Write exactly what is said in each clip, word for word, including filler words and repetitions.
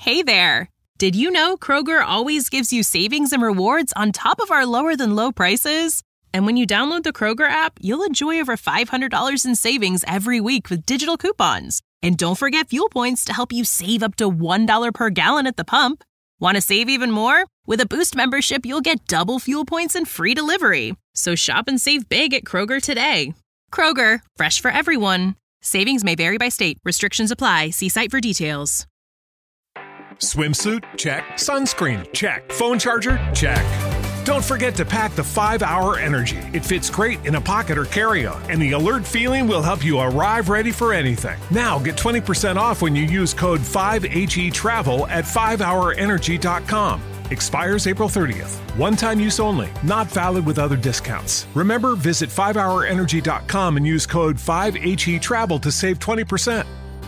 Hey there! Did you know Kroger always gives you savings and rewards on top of our lower-than-low prices? And when you download the Kroger app, you'll enjoy over five hundred dollars in savings every week with digital coupons. And don't forget fuel points to help you save up to one dollar per gallon at the pump. Want to save even more? With a Boost membership, you'll get double fuel points and free delivery. So shop and save big at Kroger today. Kroger, fresh for everyone. Savings may vary by state. Restrictions apply. See site for details. Swimsuit? Check. Sunscreen? Check. Phone charger? Check. Don't forget to pack the five hour Energy. It fits great in a pocket or carry-on, and the alert feeling will help you arrive ready for anything. Now get twenty percent off when you use code five H E travel at five hour energy dot com. Expires April thirtieth. One-time use only. Not valid with other discounts. Remember, visit five hour energy dot com and use code five H E travel to save twenty percent.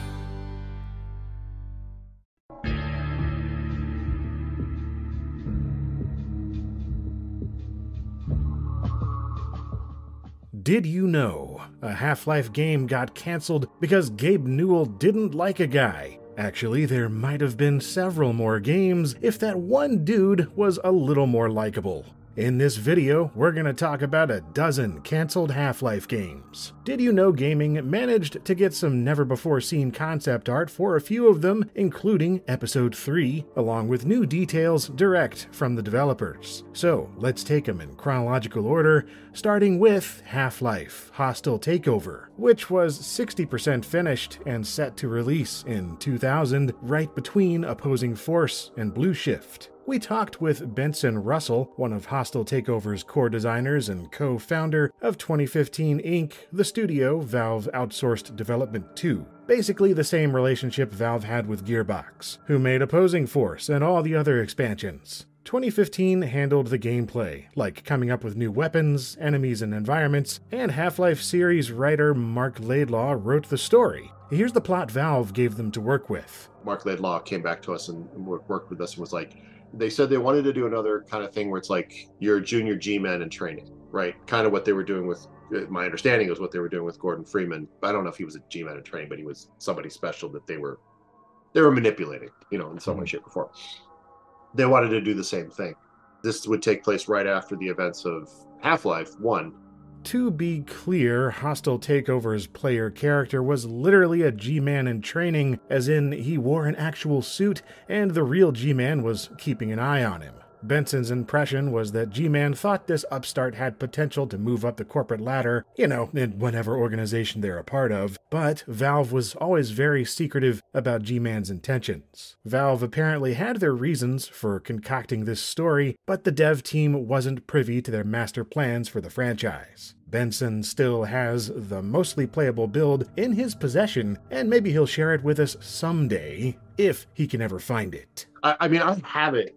Did you know a Half-Life game got canceled because Gabe Newell didn't like a guy? Actually, there might have been several more games if that one dude was a little more likable. In this video, we're going to talk about a dozen canceled Half-Life games. Did you know Gaming managed to get some never-before-seen concept art for a few of them, including Episode three, along with new details direct from the developers. So, let's take them in chronological order, starting with Half-Life: Hostile Takeover, which was sixty percent finished and set to release in two thousand, right between Opposing Force and Blue Shift. We talked with Benson Russell, one of Hostile Takeover's core designers and co-founder of twenty fifteen Incorporated, the studio Valve outsourced development to. Basically the same relationship Valve had with Gearbox, who made Opposing Force and all the other expansions. twenty fifteen handled the gameplay, like coming up with new weapons, enemies, and environments, and Half-Life series writer Mark Laidlaw wrote the story. Here's the plot Valve gave them to work with. Mark Laidlaw came back to us and worked with us and was like, they said they wanted to do another kind of thing where it's like you're a junior G-man in training, right? Kind of what they were doing with, my understanding was what they were doing with Gordon Freeman. I don't know if he was a G-man in training, but he was somebody special that they were they were manipulating, you know, in some way, shape, or form. They wanted to do the same thing. This would take place right after the events of Half-Life one. To be clear, Hostile Takeover's player character was literally a G-man in training, as in he wore an actual suit, and the real G-man was keeping an eye on him. Benson's impression was that G-Man thought this upstart had potential to move up the corporate ladder, you know, in whatever organization they're a part of, but Valve was always very secretive about G-Man's intentions. Valve apparently had their reasons for concocting this story, but the dev team wasn't privy to their master plans for the franchise. Benson still has the mostly playable build in his possession, and maybe he'll share it with us someday, if he can ever find it. I, I mean, I have it.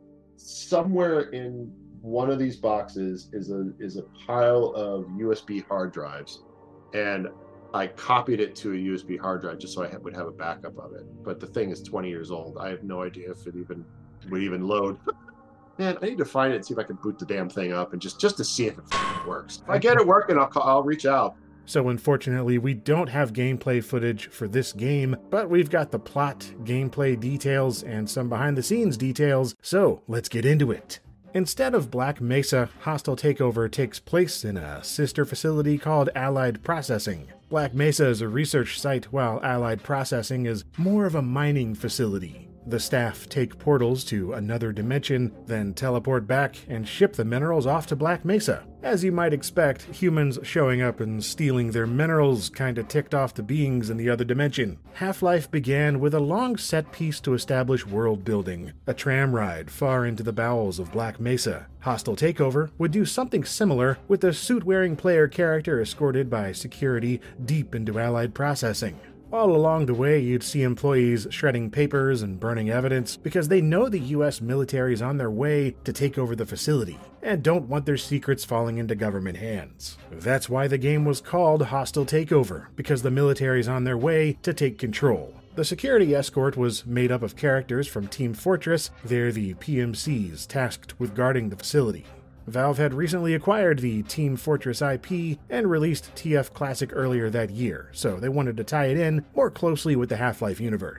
Somewhere in one of these boxes is a is a pile of U S B hard drives, and I copied it to a U S B hard drive just so I would have a backup of it. But the thing is twenty years old. I have no idea if it even would even load. Man, I need to find it and see if I can boot the damn thing up and just just to see if it works. If I get it working, I'll call, I'll reach out. So unfortunately, we don't have gameplay footage for this game, but we've got the plot, gameplay details, and some behind-the-scenes details, so let's get into it. Instead of Black Mesa, Hostile Takeover takes place in a sister facility called Allied Processing. Black Mesa is a research site, while Allied Processing is more of a mining facility. The staff take portals to another dimension, then teleport back and ship the minerals off to Black Mesa. As you might expect, humans showing up and stealing their minerals kinda ticked off the beings in the other dimension. Half-Life began with a long set piece to establish world building, a tram ride far into the bowels of Black Mesa. Hostile Takeover would do something similar with a suit-wearing player character escorted by security deep into Allied Processing. All along the way, you'd see employees shredding papers and burning evidence because they know the U S military is on their way to take over the facility and don't want their secrets falling into government hands. That's why the game was called Hostile Takeover, because the military's on their way to take control. The security escort was made up of characters from Team Fortress. They're the P M Cs tasked with guarding the facility. Valve had recently acquired the Team Fortress I P and released T F Classic earlier that year, so they wanted to tie it in more closely with the Half-Life universe.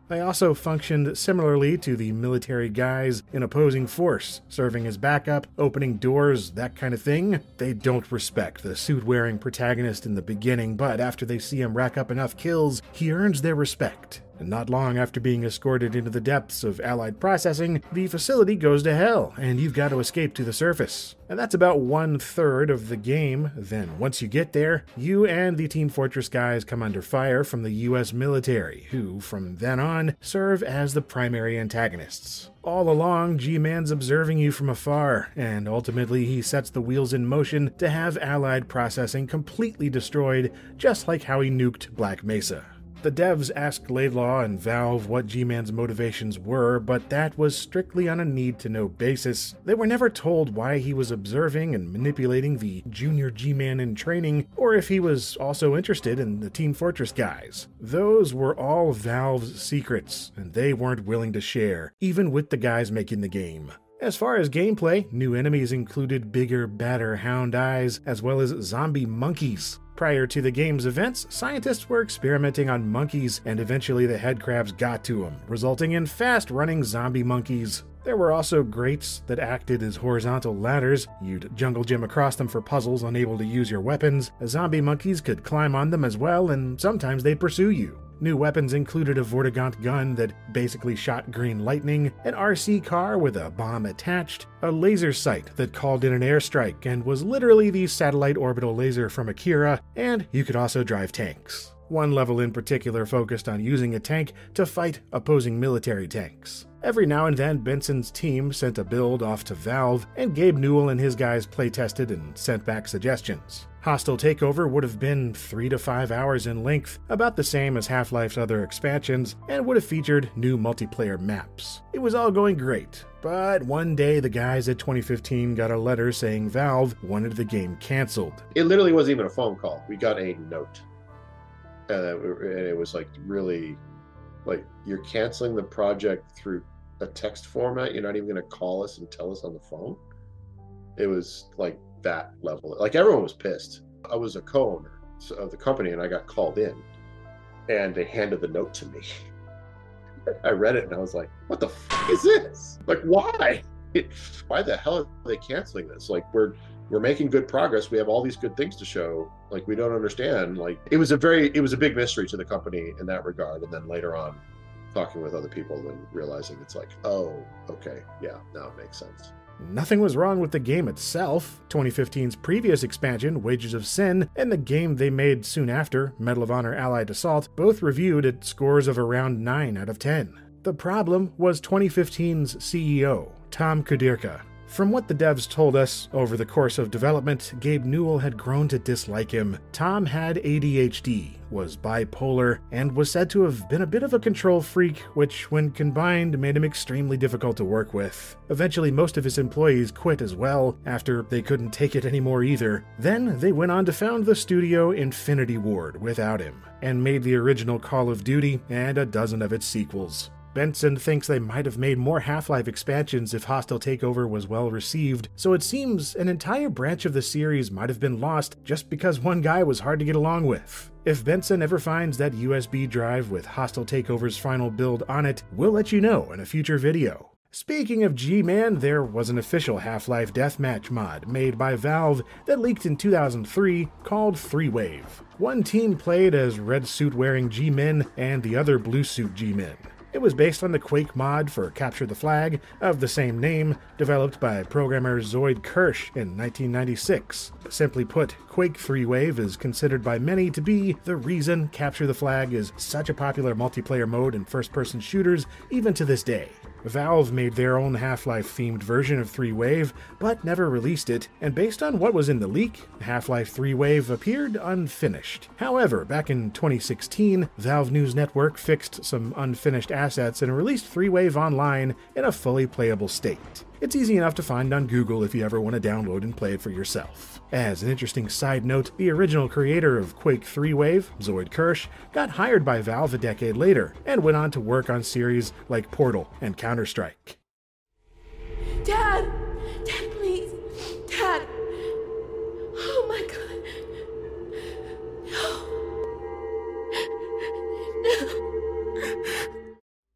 They also functioned similarly to the military guys in opposing force, serving as backup, opening doors, that kind of thing. They don't respect the suit-wearing protagonist in the beginning, but after they see him rack up enough kills, he earns their respect. And not long after being escorted into the depths of Allied processing, the facility goes to hell, and you've got to escape to the surface. And that's about one-third of the game. Then, once you get there, you and the Team Fortress guys come under fire from the U S military, who, from then on, serve as the primary antagonists. All along, G-Man's observing you from afar, and ultimately he sets the wheels in motion to have Allied processing completely destroyed, just like how he nuked Black Mesa. The devs asked Laidlaw and Valve what G-Man's motivations were, but that was strictly on a need-to-know basis. They were never told why he was observing and manipulating the junior G-Man in training, or if he was also interested in the Team Fortress guys. Those were all Valve's secrets, and they weren't willing to share, even with the guys making the game. As far as gameplay, new enemies included bigger, badder hound eyes, as well as zombie monkeys. Prior to the game's events, scientists were experimenting on monkeys, and eventually the headcrabs got to them, resulting in fast-running zombie monkeys. There were also grates that acted as horizontal ladders. You'd jungle gym across them for puzzles unable to use your weapons. Zombie monkeys could climb on them as well, and sometimes they'd pursue you. New weapons included a Vortigaunt gun that basically shot green lightning, an R C car with a bomb attached, a laser sight that called in an airstrike and was literally the satellite orbital laser from Akira, and you could also drive tanks. One level in particular focused on using a tank to fight opposing military tanks. Every now and then, Benson's team sent a build off to Valve, and Gabe Newell and his guys playtested and sent back suggestions. Hostile Takeover would have been three to five hours in length, about the same as Half-Life's other expansions, and would have featured new multiplayer maps. It was all going great, but one day the guys at twenty fifteen got a letter saying Valve wanted the game canceled. It literally wasn't even a phone call. We got a note. And it was like really, like, you're canceling the project through a text format. You're not even going to call us and tell us on the phone. It was like that level. Like, everyone was pissed. I was a co-owner of the company, and I got called in, and they handed the note to me. I read it, and I was like, what the fuck is this? Like, why? Why the hell are they canceling this? Like, we're we're making good progress. We have all these good things to show. Like, we don't understand. Like, it was a very, it was a big mystery to the company in that regard. And then later on, talking with other people and realizing it's like, oh, okay, yeah, now it makes sense. Nothing was wrong with the game itself. twenty fifteen's previous expansion, Wages of Sin, and the game they made soon after, Medal of Honor Allied Assault, both reviewed at scores of around nine out of ten. The problem was twenty fifteen's C E O, Tom Kudirka. From what the devs told us, over the course of development, Gabe Newell had grown to dislike him. Tom had A D H D, was bipolar, and was said to have been a bit of a control freak, which, when combined, made him extremely difficult to work with. Eventually, most of his employees quit as well, after they couldn't take it anymore either. Then, they went on to found the studio Infinity Ward without him, and made the original Call of Duty and a dozen of its sequels. Benson thinks they might have made more Half-Life expansions if Hostile Takeover was well received, so it seems an entire branch of the series might have been lost just because one guy was hard to get along with. If Benson ever finds that U S B drive with Hostile Takeover's final build on it, we'll let you know in a future video. Speaking of G-Man, there was an official Half-Life Deathmatch mod made by Valve that leaked in two thousand three called Three Wave. One team played as red suit-wearing G-Men and the other blue suit G-Men. It was based on the Quake mod for Capture the Flag of the same name, developed by programmer Zoid Kirsch in nineteen ninety-six. Simply put, Quake three wave is considered by many to be the reason Capture the Flag is such a popular multiplayer mode in first-person shooters even to this day. Valve made their own Half-Life themed version of three wave, but never released it, and based on what was in the leak, Half-Life three wave appeared unfinished. However, back in twenty sixteen, Valve News Network fixed some unfinished assets and released three wave online in a fully playable state. It's easy enough to find on Google if you ever want to download and play it for yourself. As an interesting side note, the original creator of Quake three wave, Zoid Kirsch, got hired by Valve a decade later and went on to work on series like Portal and Counter-Strike. Dad! Dad, please! Dad! Oh my God! No! No!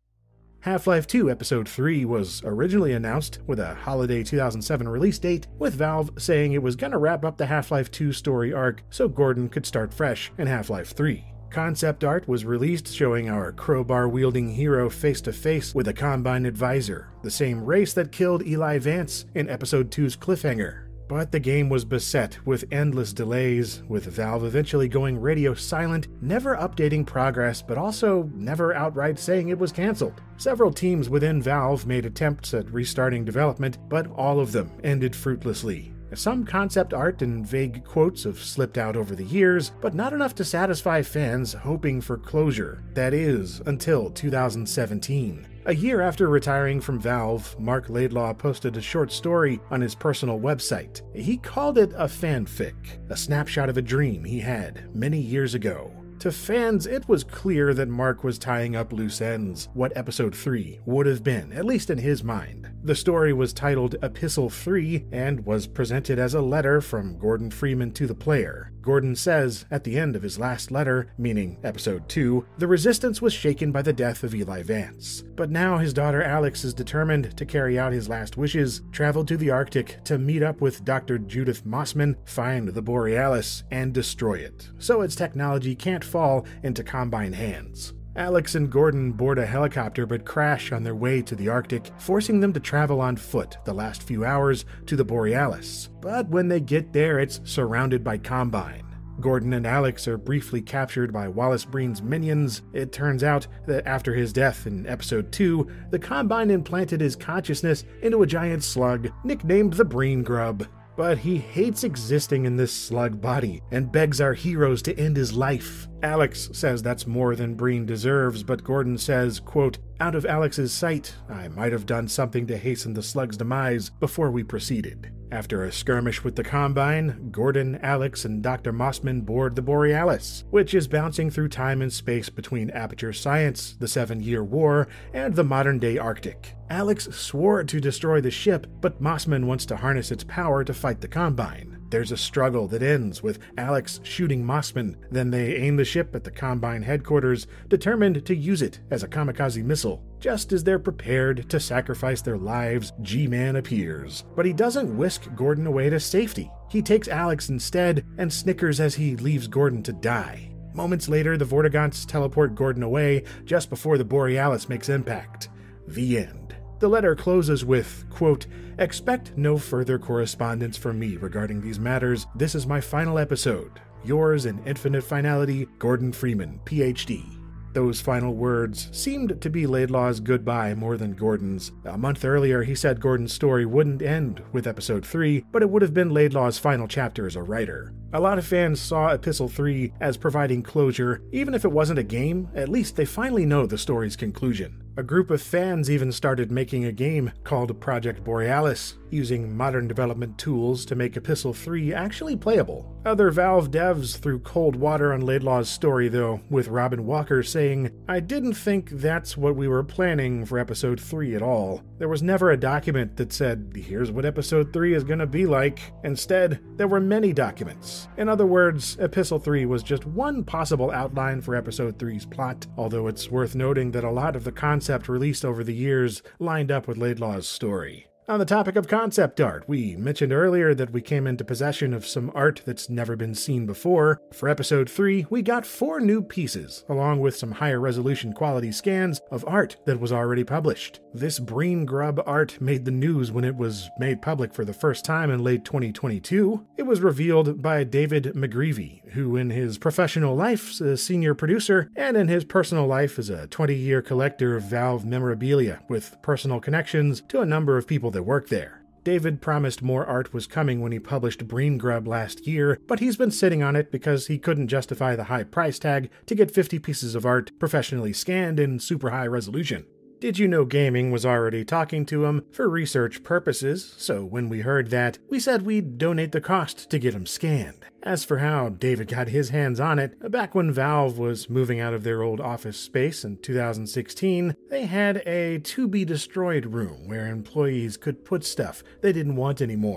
Half-Life two Episode three was originally announced with a holiday two thousand seven release date, with Valve saying it was gonna wrap up the Half-Life two story arc so Gordon could start fresh in Half-Life three. Concept art was released showing our crowbar-wielding hero face-to-face with a Combine advisor, the same race that killed Eli Vance in Episode two's cliffhanger. But the game was beset with endless delays, with Valve eventually going radio silent, never updating progress, but also never outright saying it was cancelled. Several teams within Valve made attempts at restarting development, but all of them ended fruitlessly. Some concept art and vague quotes have slipped out over the years, but not enough to satisfy fans hoping for closure. That is, until two thousand seventeen. A year after retiring from Valve, Mark Laidlaw posted a short story on his personal website. He called it a fanfic, a snapshot of a dream he had many years ago. To fans, it was clear that Mark was tying up loose ends, what Episode three would have been, at least in his mind. The story was titled Epistle three and was presented as a letter from Gordon Freeman to the player. Gordon says, at the end of his last letter, meaning Episode two, the Resistance was shaken by the death of Eli Vance. But now his daughter Alex is determined to carry out his last wishes, travel to the Arctic to meet up with Doctor Judith Mossman, find the Borealis, and destroy it, so its technology can't fall into Combine hands. Alex and Gordon board a helicopter but crash on their way to the Arctic, forcing them to travel on foot the last few hours to the Borealis. But when they get there, it's surrounded by Combine. Gordon and Alex are briefly captured by Wallace Breen's minions. It turns out that after his death in Episode two, the Combine implanted his consciousness into a giant slug, nicknamed the Breen Grub. But he hates existing in this slug body and begs our heroes to end his life. Alex says that's more than Breen deserves, but Gordon says, quote, out of Alex's sight, I might have done something to hasten the slug's demise before we proceeded. After a skirmish with the Combine, Gordon, Alex, and Doctor Mossman board the Borealis, which is bouncing through time and space between Aperture Science, the Seven-Year War, and the modern-day Arctic. Alex swore to destroy the ship, but Mossman wants to harness its power to fight the Combine. There's a struggle that ends with Alex shooting Mossman, then they aim the ship at the Combine headquarters, determined to use it as a kamikaze missile. Just as they're prepared to sacrifice their lives, G-Man appears. But he doesn't whisk Gordon away to safety. He takes Alex instead and snickers as he leaves Gordon to die. Moments later, the Vortigaunts teleport Gordon away just before the Borealis makes impact. The end. The letter closes with, quote, expect no further correspondence from me regarding these matters. This is my final episode. Yours in infinite finality, Gordon Freeman, P H D. Those final words seemed to be Laidlaw's goodbye more than Gordon's. A month earlier, he said Gordon's story wouldn't end with Episode three, but it would have been Laidlaw's final chapter as a writer. A lot of fans saw Epistle three as providing closure. Even if it wasn't a game, at least they finally know the story's conclusion. A group of fans even started making a game called Project Borealis, using modern development tools to make Epistle three actually playable. Other Valve devs threw cold water on Laidlaw's story though, with Robin Walker saying, I didn't think that's what we were planning for Episode three at all. There was never a document that said, here's what Episode three is gonna be like. Instead, there were many documents. In other words, Epistle three was just one possible outline for Episode three's plot, although it's worth noting that a lot of the concept released over the years lined up with Laidlaw's story. On the topic of concept art, we mentioned earlier that we came into possession of some art that's never been seen before. For Episode three, we got four new pieces, along with some higher resolution quality scans of art that was already published. This Breen Grub art made the news when it was made public for the first time in late twenty twenty-two. It was revealed by David McGreevy, who in his professional life is a senior producer, and in his personal life is a twenty-year collector of Valve memorabilia, with personal connections to a number of people that work there. David promised more art was coming when he published Breen Grub last year, but he's been sitting on it because he couldn't justify the high price tag to get fifty pieces of art professionally scanned in super high resolution. Did You Know Gaming was already talking to him for research purposes, so when we heard that, we said we'd donate the cost to get him scanned. As for how David got his hands on it, back when Valve was moving out of their old office space in two thousand sixteen, they had a to-be-destroyed room where employees could put stuff they didn't want anymore.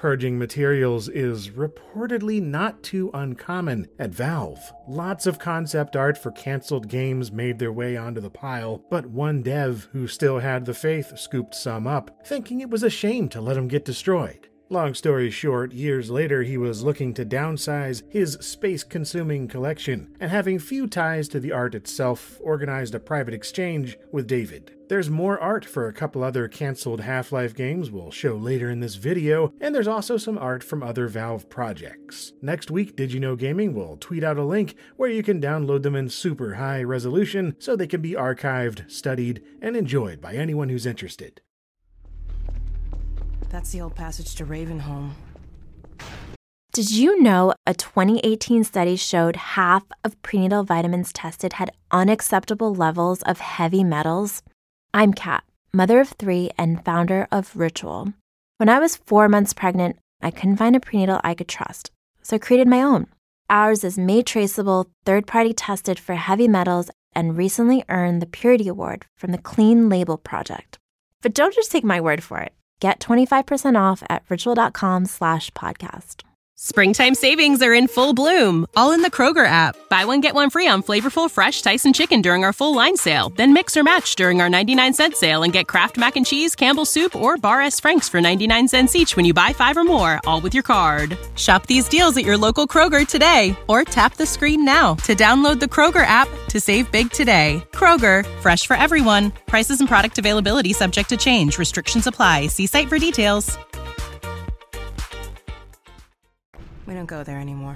Purging materials is reportedly not too uncommon at Valve. Lots of concept art for cancelled games made their way onto the pile, but one dev who still had the faith scooped some up, thinking it was a shame to let them get destroyed. Long story short, years later he was looking to downsize his space-consuming collection, and having few ties to the art itself, organized a private exchange with David. There's more art for a couple other cancelled Half-Life games we'll show later in this video, and there's also some art from other Valve projects. Next week, Did You Know Gaming will tweet out a link where you can download them in super high resolution so they can be archived, studied, and enjoyed by anyone who's interested. That's the old passage to Ravenholm. Did you know a twenty eighteen study showed half of prenatal vitamins tested had unacceptable levels of heavy metals? I'm Kat, mother of three and founder of Ritual. When I was four months pregnant, I couldn't find a prenatal I could trust, so I created my own. Ours is made traceable, third-party tested for heavy metals, and recently earned the Purity Award from the Clean Label Project. But don't just take my word for it. Get twenty-five percent off at ritual.com slash podcast. Springtime savings are in full bloom, all in the Kroger app. Buy one, get one free on flavorful, fresh Tyson chicken during our full line sale. Then mix or match during our ninety-nine cent sale and get Kraft Mac and Cheese, Campbell's Soup, or Bar S. Frank's for ninety-nine cents each when you buy five or more, all with your card. Shop these deals at your local Kroger today, or tap the screen now to download the Kroger app to save big today. Kroger, fresh for everyone. Prices and product availability subject to change. Restrictions apply. See site for details. We don't go there anymore.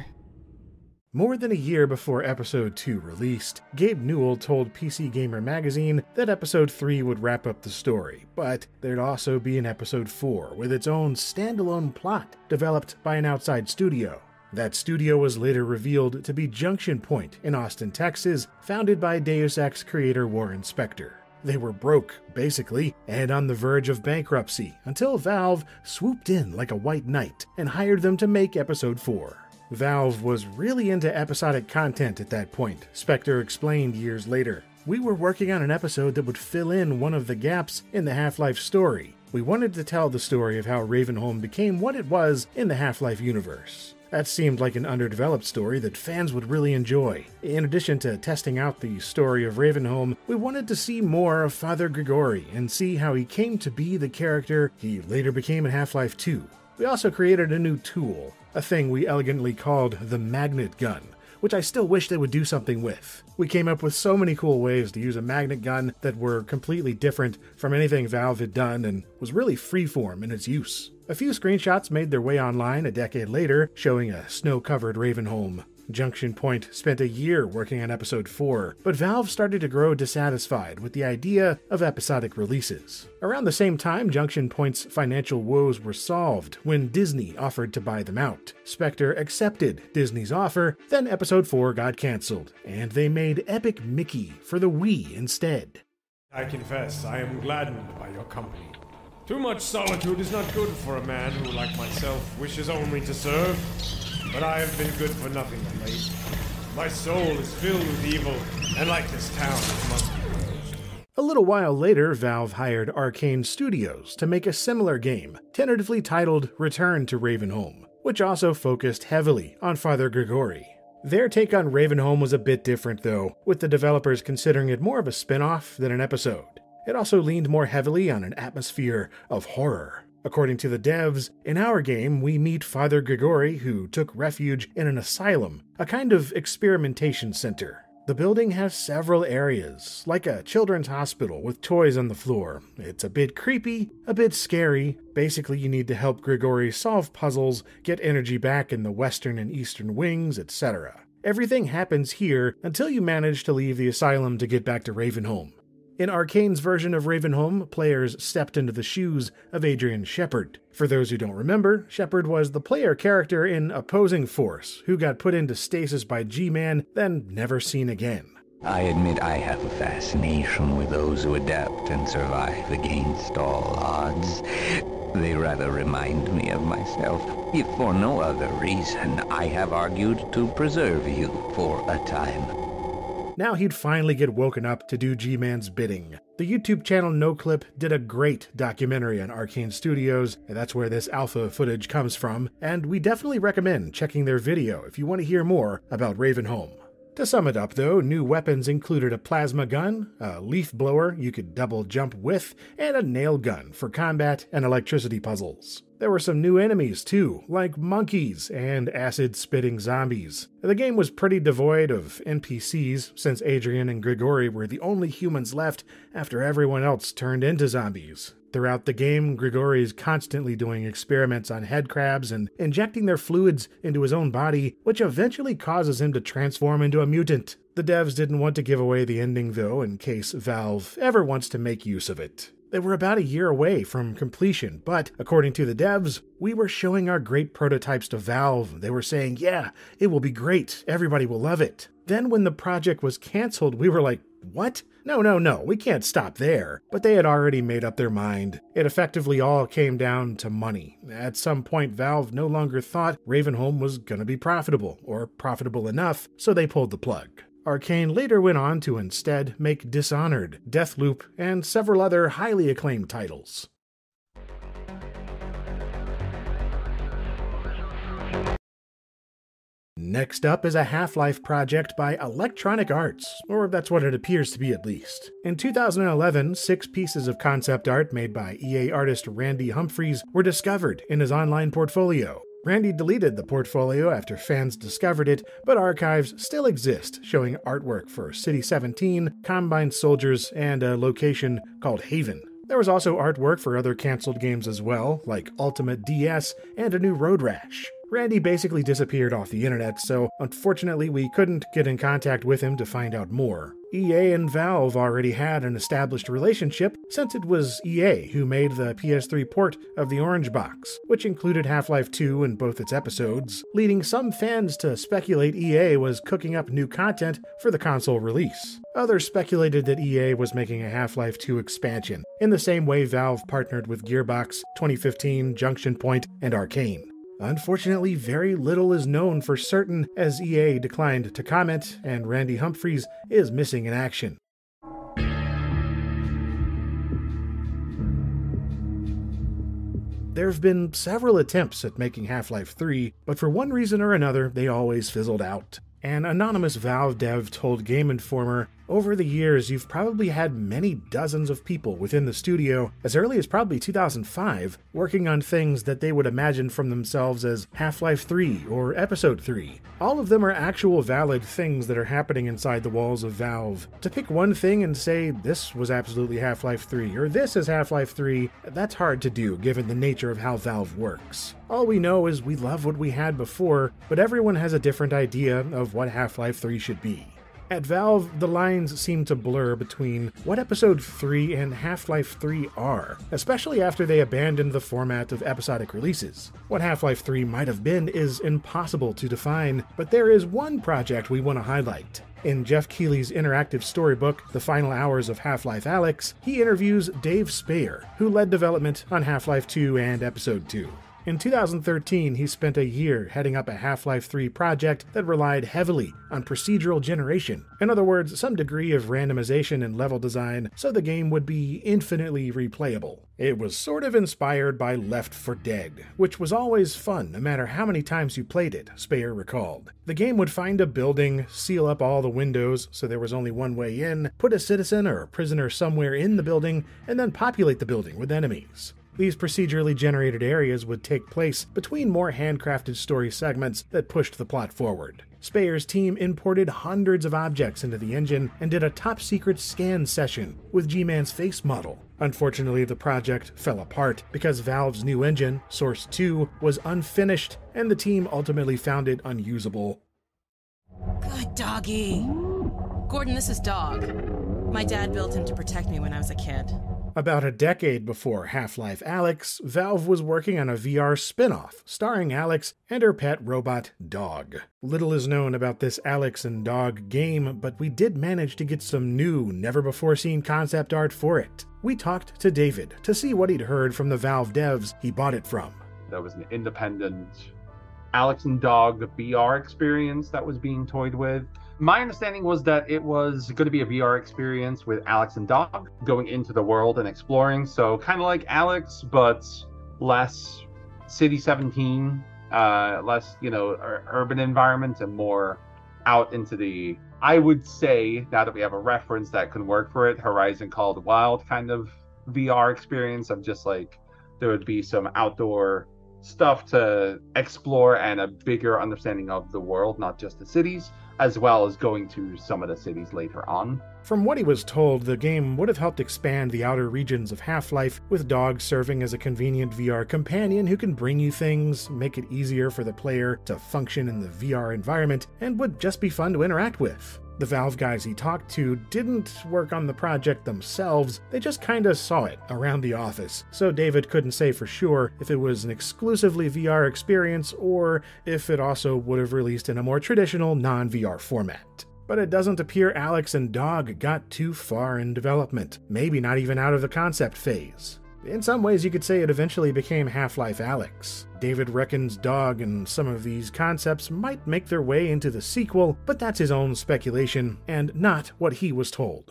More than a year before Episode two released, Gabe Newell told P C Gamer magazine that Episode three would wrap up the story, but there'd also be an Episode four with its own standalone plot developed by an outside studio. That studio was later revealed to be Junction Point in Austin, Texas, founded by Deus Ex creator Warren Spector. They were broke, basically, and on the verge of bankruptcy, until Valve swooped in like a white knight and hired them to make Episode four. Valve was really into episodic content at that point, Spector explained years later. We were working on an episode that would fill in one of the gaps in the Half-Life story. We wanted to tell the story of how Ravenholm became what it was in the Half-Life universe. That seemed like an underdeveloped story that fans would really enjoy. In addition to testing out the story of Ravenholm, we wanted to see more of Father Grigori and see how he came to be the character he later became in Half-Life two. We also created a new tool, a thing we elegantly called the Magnet Gun, which I still wish they would do something with. We came up with so many cool ways to use a magnet gun that were completely different from anything Valve had done and was really freeform in its use. A few screenshots made their way online a decade later, showing a snow-covered Ravenholm. Junction Point spent a year working on Episode four, but Valve started to grow dissatisfied with the idea of episodic releases. Around the same time, Junction Point's financial woes were solved when Disney offered to buy them out. Spector accepted Disney's offer, then Episode four got cancelled, and they made Epic Mickey for the Wii instead. I confess, I am gladdened by your company. Too much solitude is not good for a man who, like myself, wishes only to serve. But I have been good for nothing of late. My soul is filled with evil, and like this town, it must be purged. A little while later, Valve hired Arcane Studios to make a similar game, tentatively titled Return to Ravenholm, which also focused heavily on Father Grigori. Their take on Ravenholm was a bit different, though, with the developers considering it more of a spin-off than an episode. It also leaned more heavily on an atmosphere of horror. According to the devs, in our game, we meet Father Grigori, who took refuge in an asylum, a kind of experimentation center. The building has several areas, like a children's hospital with toys on the floor. It's a bit creepy, a bit scary. Basically, you need to help Grigori solve puzzles, get energy back in the western and eastern wings, et cetera. Everything happens here until you manage to leave the asylum to get back to Ravenholm. In Arcane's version of Ravenholm, players stepped into the shoes of Adrian Shepard. For those who don't remember, Shepard was the player character in Opposing Force, who got put into stasis by G-Man, then never seen again. I admit I have a fascination with those who adapt and survive against all odds. They rather remind me of myself. If for no other reason, I have argued to preserve you for a time. Now he'd finally get woken up to do G-Man's bidding. The YouTube channel NoClip did a great documentary on Arcane Studios, and that's where this alpha footage comes from, and we definitely recommend checking their video if you want to hear more about Ravenholm. To sum it up though, new weapons included a plasma gun, a leaf blower you could double jump with, and a nail gun for combat and electricity puzzles. There were some new enemies too, like monkeys and acid-spitting zombies. The game was pretty devoid of N P Cs, since Adrian and Grigori were the only humans left after everyone else turned into zombies. Throughout the game, Grigori is constantly doing experiments on head crabs and injecting their fluids into his own body, which eventually causes him to transform into a mutant. The devs didn't want to give away the ending though, in case Valve ever wants to make use of it. They were about a year away from completion, but according to the devs, we were showing our great prototypes to Valve. They were saying, yeah, it will be great, everybody will love it. Then when the project was canceled, we were like, what? No, no, no, we can't stop there. But they had already made up their mind. It effectively all came down to money. At some point, Valve no longer thought Ravenholm was going to be profitable, or profitable enough, so they pulled the plug. Arcane later went on to instead make Dishonored, Deathloop, and several other highly acclaimed titles. Next up is a Half-Life project by Electronic Arts, or that's what it appears to be at least. In two thousand eleven, six pieces of concept art made by E A artist Randy Humphries were discovered in his online portfolio. Randy deleted the portfolio after fans discovered it, but archives still exist, showing artwork for City seventeen, Combine Soldiers, and a location called Haven. There was also artwork for other cancelled games as well, like Ultimate D S and a new Road Rash. Randy basically disappeared off the internet, so unfortunately we couldn't get in contact with him to find out more. E A and Valve already had an established relationship since it was E A who made the P S three port of the Orange Box, which included Half-Life two in both its episodes, leading some fans to speculate E A was cooking up new content for the console release. Others speculated that E A was making a Half-Life two expansion, in the same way Valve partnered with Gearbox, twenty fifteen, Junction Point, and Arcane. Unfortunately, very little is known for certain, as E A declined to comment, and Randy Humphries is missing in action. There have been several attempts at making Half-Life three, but for one reason or another, they always fizzled out. An anonymous Valve dev told Game Informer, "Over the years, you've probably had many dozens of people within the studio, as early as probably two thousand five, working on things that they would imagine from themselves as Half-Life three or Episode three. All of them are actual valid things that are happening inside the walls of Valve. To pick one thing and say, this was absolutely Half-Life three, or this is Half-Life three, that's hard to do given the nature of how Valve works. All we know is we love what we had before, but everyone has a different idea of what Half-Life three should be." At Valve, the lines seem to blur between what Episode three and Half-Life three are, especially after they abandoned the format of episodic releases. What Half-Life three might have been is impossible to define, but there is one project we want to highlight. In Jeff Keighley's interactive storybook, The Final Hours of Half-Life Alyx, he interviews Dave Speyer, who led development on Half-Life two and Episode two. In two thousand thirteen, he spent a year heading up a Half-Life three project that relied heavily on procedural generation. In other words, some degree of randomization in level design so the game would be infinitely replayable. It was sort of inspired by Left four Dead, which was always fun no matter how many times you played it, Speyer recalled. The game would find a building, seal up all the windows so there was only one way in, put a citizen or a prisoner somewhere in the building, and then populate the building with enemies. These procedurally generated areas would take place between more handcrafted story segments that pushed the plot forward. Speyer's team imported hundreds of objects into the engine and did a top-secret scan session with G-Man's face model. Unfortunately, the project fell apart because Valve's new engine, Source two, was unfinished, and the team ultimately found it unusable. Good doggy. Gordon, this is Dog. My dad built him to protect me when I was a kid. About a decade before Half-Life Alyx, Valve was working on a V R spin-off starring Alyx and her pet robot, Dog. Little is known about this Alyx and Dog game, but we did manage to get some new, never-before-seen concept art for it. We talked to David to see what he'd heard from the Valve devs he bought it from. There was an independent Alyx and Dog V R experience that was being toyed with. My understanding was that it was going to be a V R experience with Alex and Dog going into the world and exploring. So kind of like Alex, but less City seventeen, uh, less, you know, ur- urban environment and more out into the, I would say, now that we have a reference that can work for it, Horizon Call of the Wild kind of V R experience of just like, there would be some outdoor stuff to explore and a bigger understanding of the world, not just the cities, as well as going to some of the cities later on. From what he was told, the game would have helped expand the outer regions of Half-Life, with Dog serving as a convenient V R companion who can bring you things, make it easier for the player to function in the V R environment, and would just be fun to interact with. The Valve guys he talked to didn't work on the project themselves, they just kinda saw it around the office, so David couldn't say for sure if it was an exclusively V R experience or if it also would have released in a more traditional non-V R format. But it doesn't appear Alex and Dog got too far in development, maybe not even out of the concept phase. In some ways, you could say it eventually became Half-Life Alyx. David reckons Dog and some of these concepts might make their way into the sequel, but that's his own speculation, and not what he was told.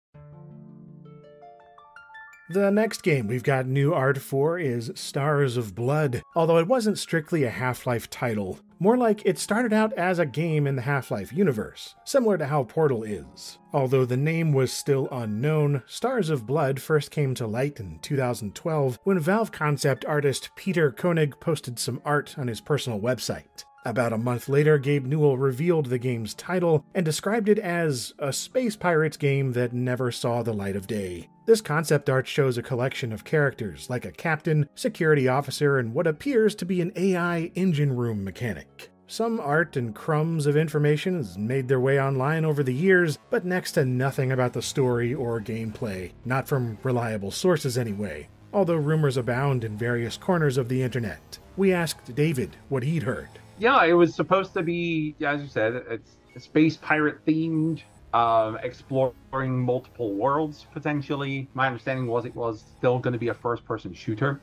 The next game we've got new art for is Stars of Blood, although it wasn't strictly a Half-Life title. More like it started out as a game in the Half-Life universe, similar to how Portal is. Although the name was still unknown, Stars of Blood first came to light in two thousand twelve when Valve concept artist Peter Koenig posted some art on his personal website. About a month later, Gabe Newell revealed the game's title and described it as a space pirates game that never saw the light of day. This concept art shows a collection of characters, like a captain, security officer, and what appears to be an A I engine room mechanic. Some art and crumbs of information has made their way online over the years, but next to nothing about the story or gameplay, not from reliable sources anyway, although rumors abound in various corners of the internet. We asked David what he'd heard. Yeah, it was supposed to be, as you said, it's space pirate themed, um, exploring multiple worlds potentially. My understanding was it was still going to be a first-person shooter,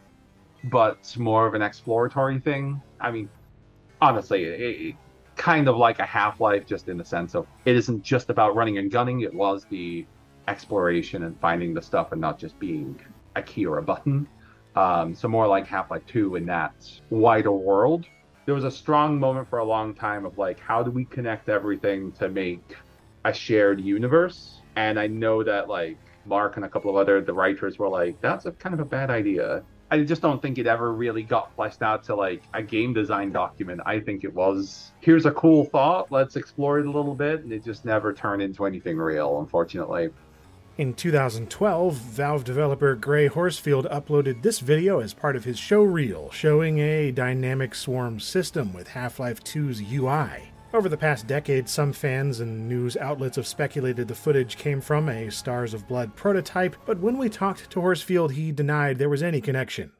but more of an exploratory thing. I mean, honestly, it, it kind of like a Half-Life, just in the sense of it isn't just about running and gunning. It was the exploration and finding the stuff and not just being a key or a button. Um, so more like Half-Life two in that wider world. There was a strong moment for a long time of like, how do we connect everything to make a shared universe? And I know that like Mark and a couple of other the writers were like, that's a kind of a bad idea. I just don't think it ever really got fleshed out to like a game design document. I think it was, here's a cool thought, let's explore it a little bit, and it just never turned into anything real, unfortunately. In two thousand twelve, Valve developer Gray Horsfield uploaded this video as part of his show reel, showing a dynamic swarm system with Half-Life two's U I. Over the past decade, some fans and news outlets have speculated the footage came from a Stars of Blood prototype, but when we talked to Horsfield, he denied there was any connection.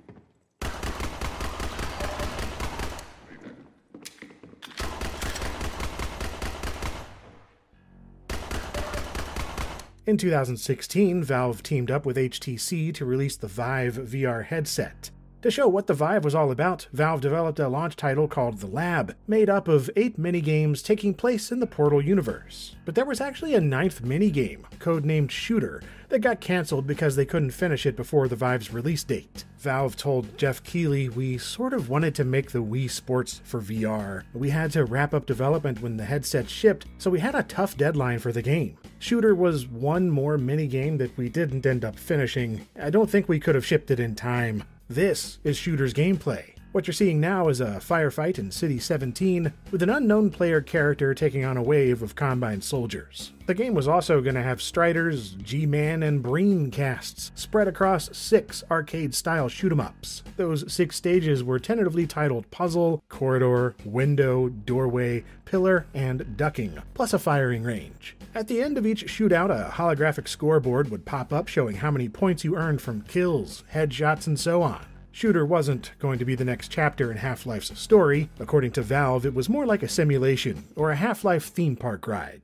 In two thousand sixteen, Valve teamed up with H T C to release the Vive V R headset. To show what the Vive was all about, Valve developed a launch title called The Lab, made up of eight minigames taking place in the Portal universe. But there was actually a ninth minigame, codenamed Shooter, that got cancelled because they couldn't finish it before the Vive's release date. Valve told Jeff Keighley, "We sort of wanted to make the Wii Sports for V R. We had to wrap up development when the headset shipped, so we had a tough deadline for the game. Shooter was one more minigame that we didn't end up finishing. I don't think we could have shipped it in time." This is Shooter's gameplay. What you're seeing now is a firefight in City seventeen, with an unknown player character taking on a wave of Combine soldiers. The game was also going to have Striders, G-Man, and Breen casts spread across six arcade-style shoot-'em-ups. Those six stages were tentatively titled Puzzle, Corridor, Window, Doorway, Pillar, and Ducking, plus a firing range. At the end of each shootout, a holographic scoreboard would pop up showing how many points you earned from kills, headshots, and so on. Shooter wasn't going to be the next chapter in Half-Life's story. According to Valve, it was more like a simulation, or a Half-Life theme park ride.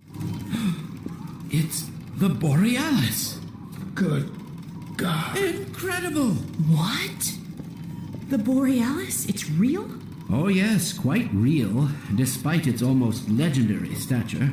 It's the Borealis. Good God. Incredible. What? The Borealis? It's real? Oh yes, quite real, despite its almost legendary stature.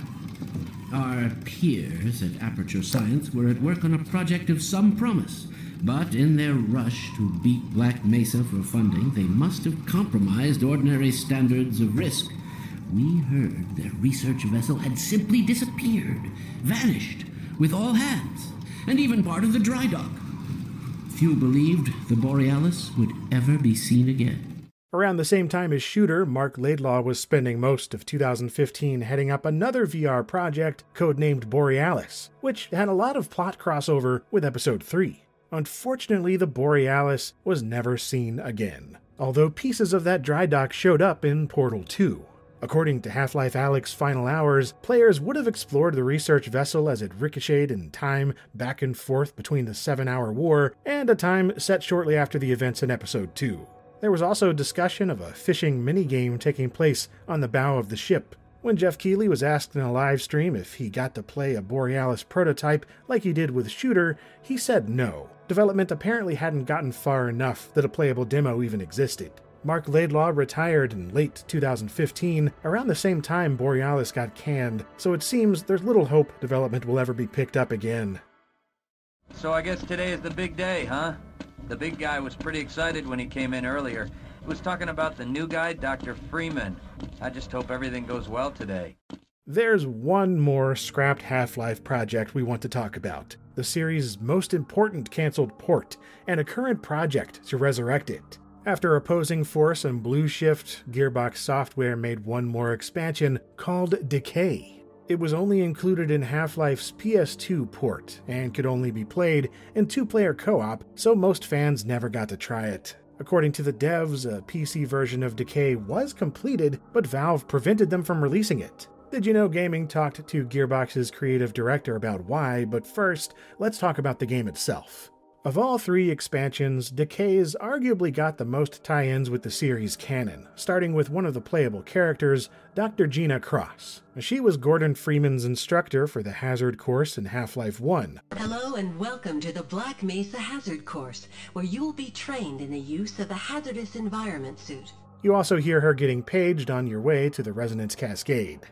Our peers at Aperture Science were at work on a project of some promise, but in their rush to beat Black Mesa for funding, they must have compromised ordinary standards of risk. We heard their research vessel had simply disappeared, vanished, with all hands, and even part of the dry dock. Few believed the Borealis would ever be seen again. Around the same time as Shooter, Mark Laidlaw was spending most of two thousand fifteen heading up another V R project codenamed Borealis, which had a lot of plot crossover with Episode three. Unfortunately, the Borealis was never seen again, although pieces of that dry dock showed up in Portal two. According to Half-Life Alyx's final hours, players would have explored the research vessel as it ricocheted in time back and forth between the seven-hour war and a time set shortly after the events in Episode two. There was also discussion of a fishing minigame taking place on the bow of the ship. When Jeff Keighley was asked in a live stream if he got to play a Borealis prototype like he did with Shooter, he said no. Development apparently hadn't gotten far enough that a playable demo even existed. Mark Laidlaw retired in late two thousand fifteen, around the same time Borealis got canned, so it seems there's little hope development will ever be picked up again. So I guess today is the big day, huh? The big guy was pretty excited when he came in earlier. He was talking about the new guy, Doctor Freeman. I just hope everything goes well today. There's one more scrapped Half-Life project we want to talk about. The series' most important canceled port, and a current project to resurrect it. After opposing Force and Blue Shift, Gearbox Software made one more expansion called Decay. It was only included in Half-Life's P S two port, and could only be played in two-player co-op, so most fans never got to try it. According to the devs, a P C version of Decay was completed, but Valve prevented them from releasing it. Did You Know Gaming talked to Gearbox's creative director about why, but first, let's talk about the game itself. Of all three expansions, Decay's arguably got the most tie-ins with the series canon, starting with one of the playable characters, Doctor Gina Cross. She was Gordon Freeman's instructor for the Hazard course in Half-Life one. Hello and welcome to the Black Mesa Hazard course, where you will be trained in the use of the hazardous environment suit. You also hear her getting paged on your way to the Resonance Cascade.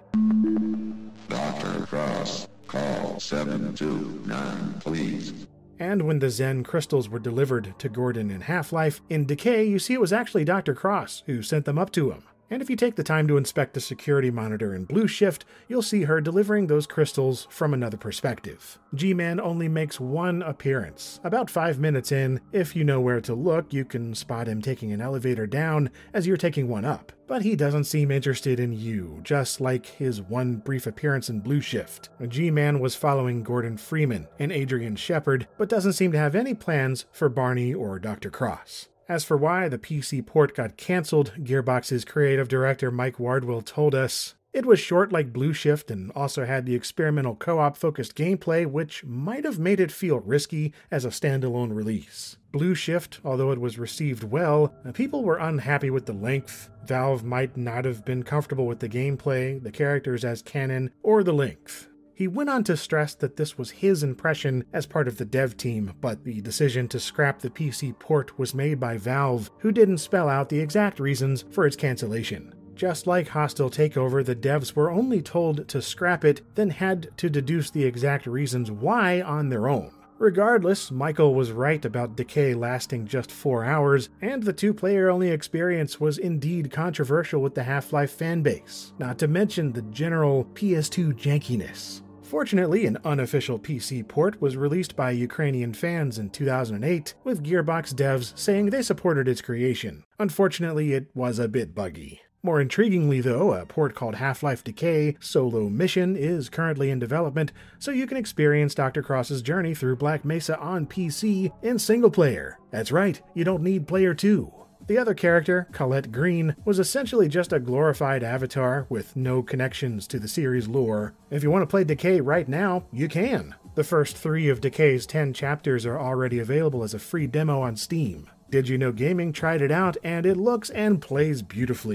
Doctor Cross, call seven two nine, please. And when the Zen crystals were delivered to Gordon in Half-Life, in Decay you see it was actually Doctor Cross who sent them up to him. And if you take the time to inspect the security monitor in Blue Shift, you'll see her delivering those crystals from another perspective. G-Man only makes one appearance. About five minutes in, if you know where to look, you can spot him taking an elevator down as you're taking one up. But he doesn't seem interested in you, just like his one brief appearance in Blue Shift. G-Man was following Gordon Freeman and Adrian Shepard, but doesn't seem to have any plans for Barney or Doctor Cross. As for why the P C port got cancelled, Gearbox's creative director Mike Wardwell told us, it was short like Blue Shift and also had the experimental co-op focused gameplay which might have made it feel risky as a standalone release. Blue Shift, although it was received well, people were unhappy with the length. Valve might not have been comfortable with the gameplay, the characters as canon, or the length. He went on to stress that this was his impression as part of the dev team, but the decision to scrap the P C port was made by Valve, who didn't spell out the exact reasons for its cancellation. Just like Hostile Takeover, the devs were only told to scrap it, then had to deduce the exact reasons why on their own. Regardless, Michael was right about Decay lasting just four hours, and the two-player only experience was indeed controversial with the Half-Life fanbase, not to mention the general P S two jankiness. Fortunately, an unofficial P C port was released by Ukrainian fans in two thousand eight, with Gearbox devs saying they supported its creation. Unfortunately, it was a bit buggy. More intriguingly though, a port called Half-Life Decay Solo Mission is currently in development, so you can experience Doctor Cross's journey through Black Mesa on P C in single player. That's right, you don't need player two. The other character, Colette Green, was essentially just a glorified avatar with no connections to the series lore. If you want to play Decay right now, you can. The first three of Decay's ten chapters are already available as a free demo on Steam. Did You Know Gaming tried it out, and it looks and plays beautifully.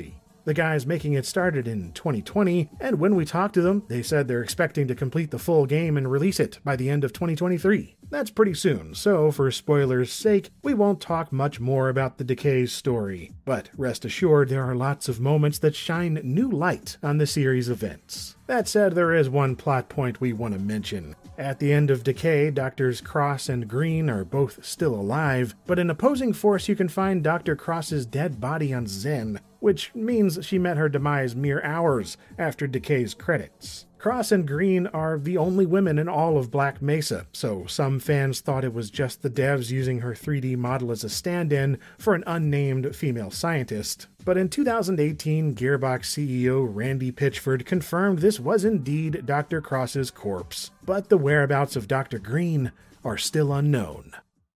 The guys making it started in twenty twenty, and when we talked to them, they said they're expecting to complete the full game and release it by the end of twenty twenty-three. That's pretty soon, so for spoilers' sake, we won't talk much more about the Decay's story. But rest assured, there are lots of moments that shine new light on the series' events. That said, there is one plot point we want to mention. At the end of Decay, Doctors Cross and Green are both still alive, but in opposing force you can find Doctor Cross's dead body on Zen, which means she met her demise mere hours after Decay's credits. Cross and Green are the only women in all of Black Mesa, so some fans thought it was just the devs using her three D model as a stand-in for an unnamed female scientist. But in two thousand eighteen, Gearbox C E O Randy Pitchford confirmed this was indeed Doctor Cross's corpse, but the whereabouts of Doctor Green are still unknown.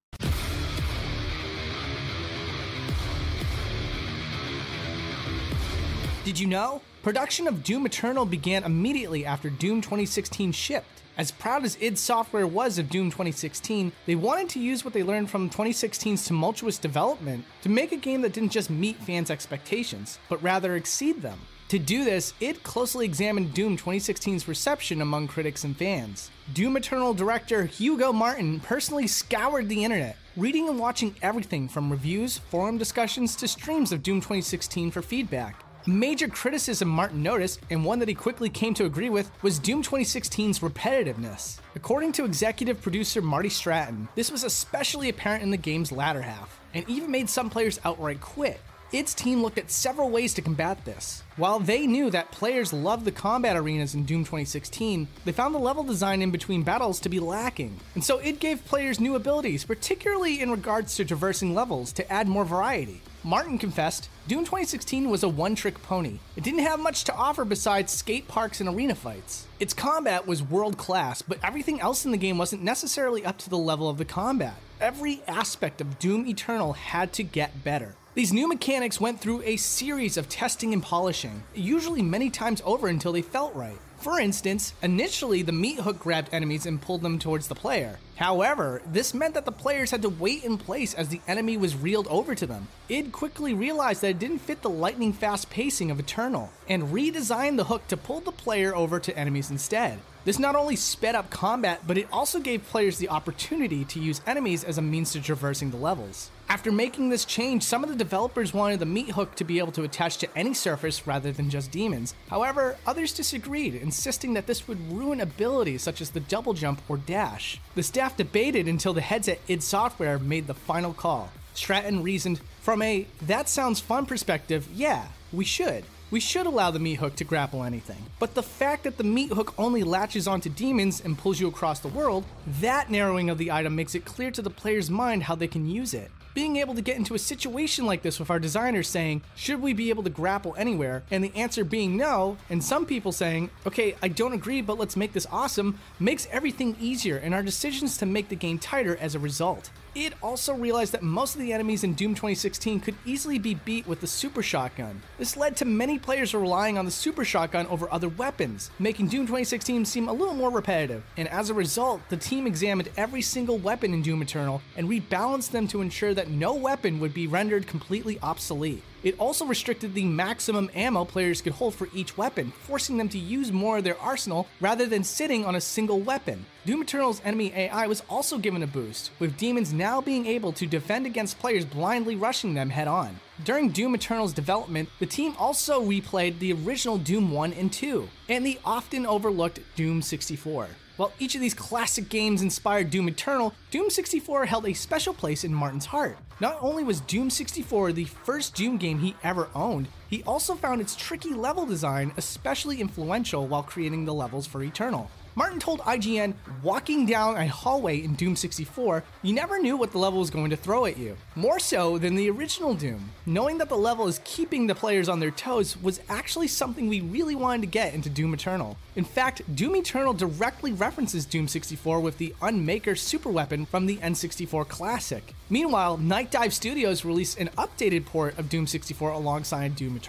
Did you know? Production of Doom Eternal began immediately after Doom twenty sixteen shipped. As proud as id Software was of Doom twenty sixteen, they wanted to use what they learned from twenty sixteen's tumultuous development to make a game that didn't just meet fans' expectations, but rather exceed them. To do this, id closely examined Doom twenty sixteen's reception among critics and fans. Doom Eternal director Hugo Martin personally scoured the internet, reading and watching everything from reviews, forum discussions, to streams of Doom twenty sixteen for feedback. A major criticism Martin noticed, and one that he quickly came to agree with, was Doom twenty sixteen's repetitiveness. According to executive producer Marty Stratton, this was especially apparent in the game's latter half, and even made some players outright quit. id's team looked at several ways to combat this. While they knew that players loved the combat arenas in Doom twenty sixteen, they found the level design in between battles to be lacking, and so id gave players new abilities, particularly in regards to traversing levels, to add more variety. Martin confessed, Doom twenty sixteen was a one-trick pony. It didn't have much to offer besides skate parks and arena fights. Its combat was world-class, but everything else in the game wasn't necessarily up to the level of the combat. Every aspect of Doom Eternal had to get better. These new mechanics went through a series of testing and polishing, usually many times over until they felt right. For instance, initially the meat hook grabbed enemies and pulled them towards the player. However, this meant that the players had to wait in place as the enemy was reeled over to them. id quickly realized that it didn't fit the lightning fast pacing of Eternal, and redesigned the hook to pull the player over to enemies instead. This not only sped up combat, but it also gave players the opportunity to use enemies as a means to traversing the levels. After making this change, some of the developers wanted the meat hook to be able to attach to any surface rather than just demons. However, others disagreed, insisting that this would ruin abilities such as the double jump or dash. The staff debated until the heads at id Software made the final call. Stratton reasoned, from a "that sounds fun" perspective, yeah, we should. We should allow the meat hook to grapple anything. But the fact that the meat hook only latches onto demons and pulls you across the world, that narrowing of the item makes it clear to the player's mind how they can use it. Being able to get into a situation like this with our designers saying, should we be able to grapple anywhere? And the answer being no, and some people saying, okay, I don't agree, but let's make this awesome, makes everything easier and our decisions to make the game tighter as a result. id also realized that most of the enemies in Doom twenty sixteen could easily be beat with the super shotgun. This led to many players relying on the super shotgun over other weapons, making Doom twenty sixteen seem a little more repetitive. And as a result, the team examined every single weapon in Doom Eternal and rebalanced them to ensure that no weapon would be rendered completely obsolete. It also restricted the maximum ammo players could hold for each weapon, forcing them to use more of their arsenal rather than sitting on a single weapon. Doom Eternal's enemy A I was also given a boost, with demons now being able to defend against players blindly rushing them head-on. During Doom Eternal's development, the team also replayed the original Doom one and two, and the often overlooked Doom sixty-four. While each of these classic games inspired Doom Eternal, Doom sixty-four held a special place in Martin's heart. Not only was Doom sixty-four the first Doom game he ever owned, he also found its tricky level design especially influential while creating the levels for Eternal. Martin told I G N, walking down a hallway in Doom sixty-four, you never knew what the level was going to throw at you. More so than the original Doom. Knowing that the level is keeping the players on their toes was actually something we really wanted to get into Doom Eternal. In fact, Doom Eternal directly references Doom sixty-four with the Unmaker super weapon from the N sixty-four Classic. Meanwhile, Night Dive Studios released an updated port of Doom sixty-four alongside Doom Eternal.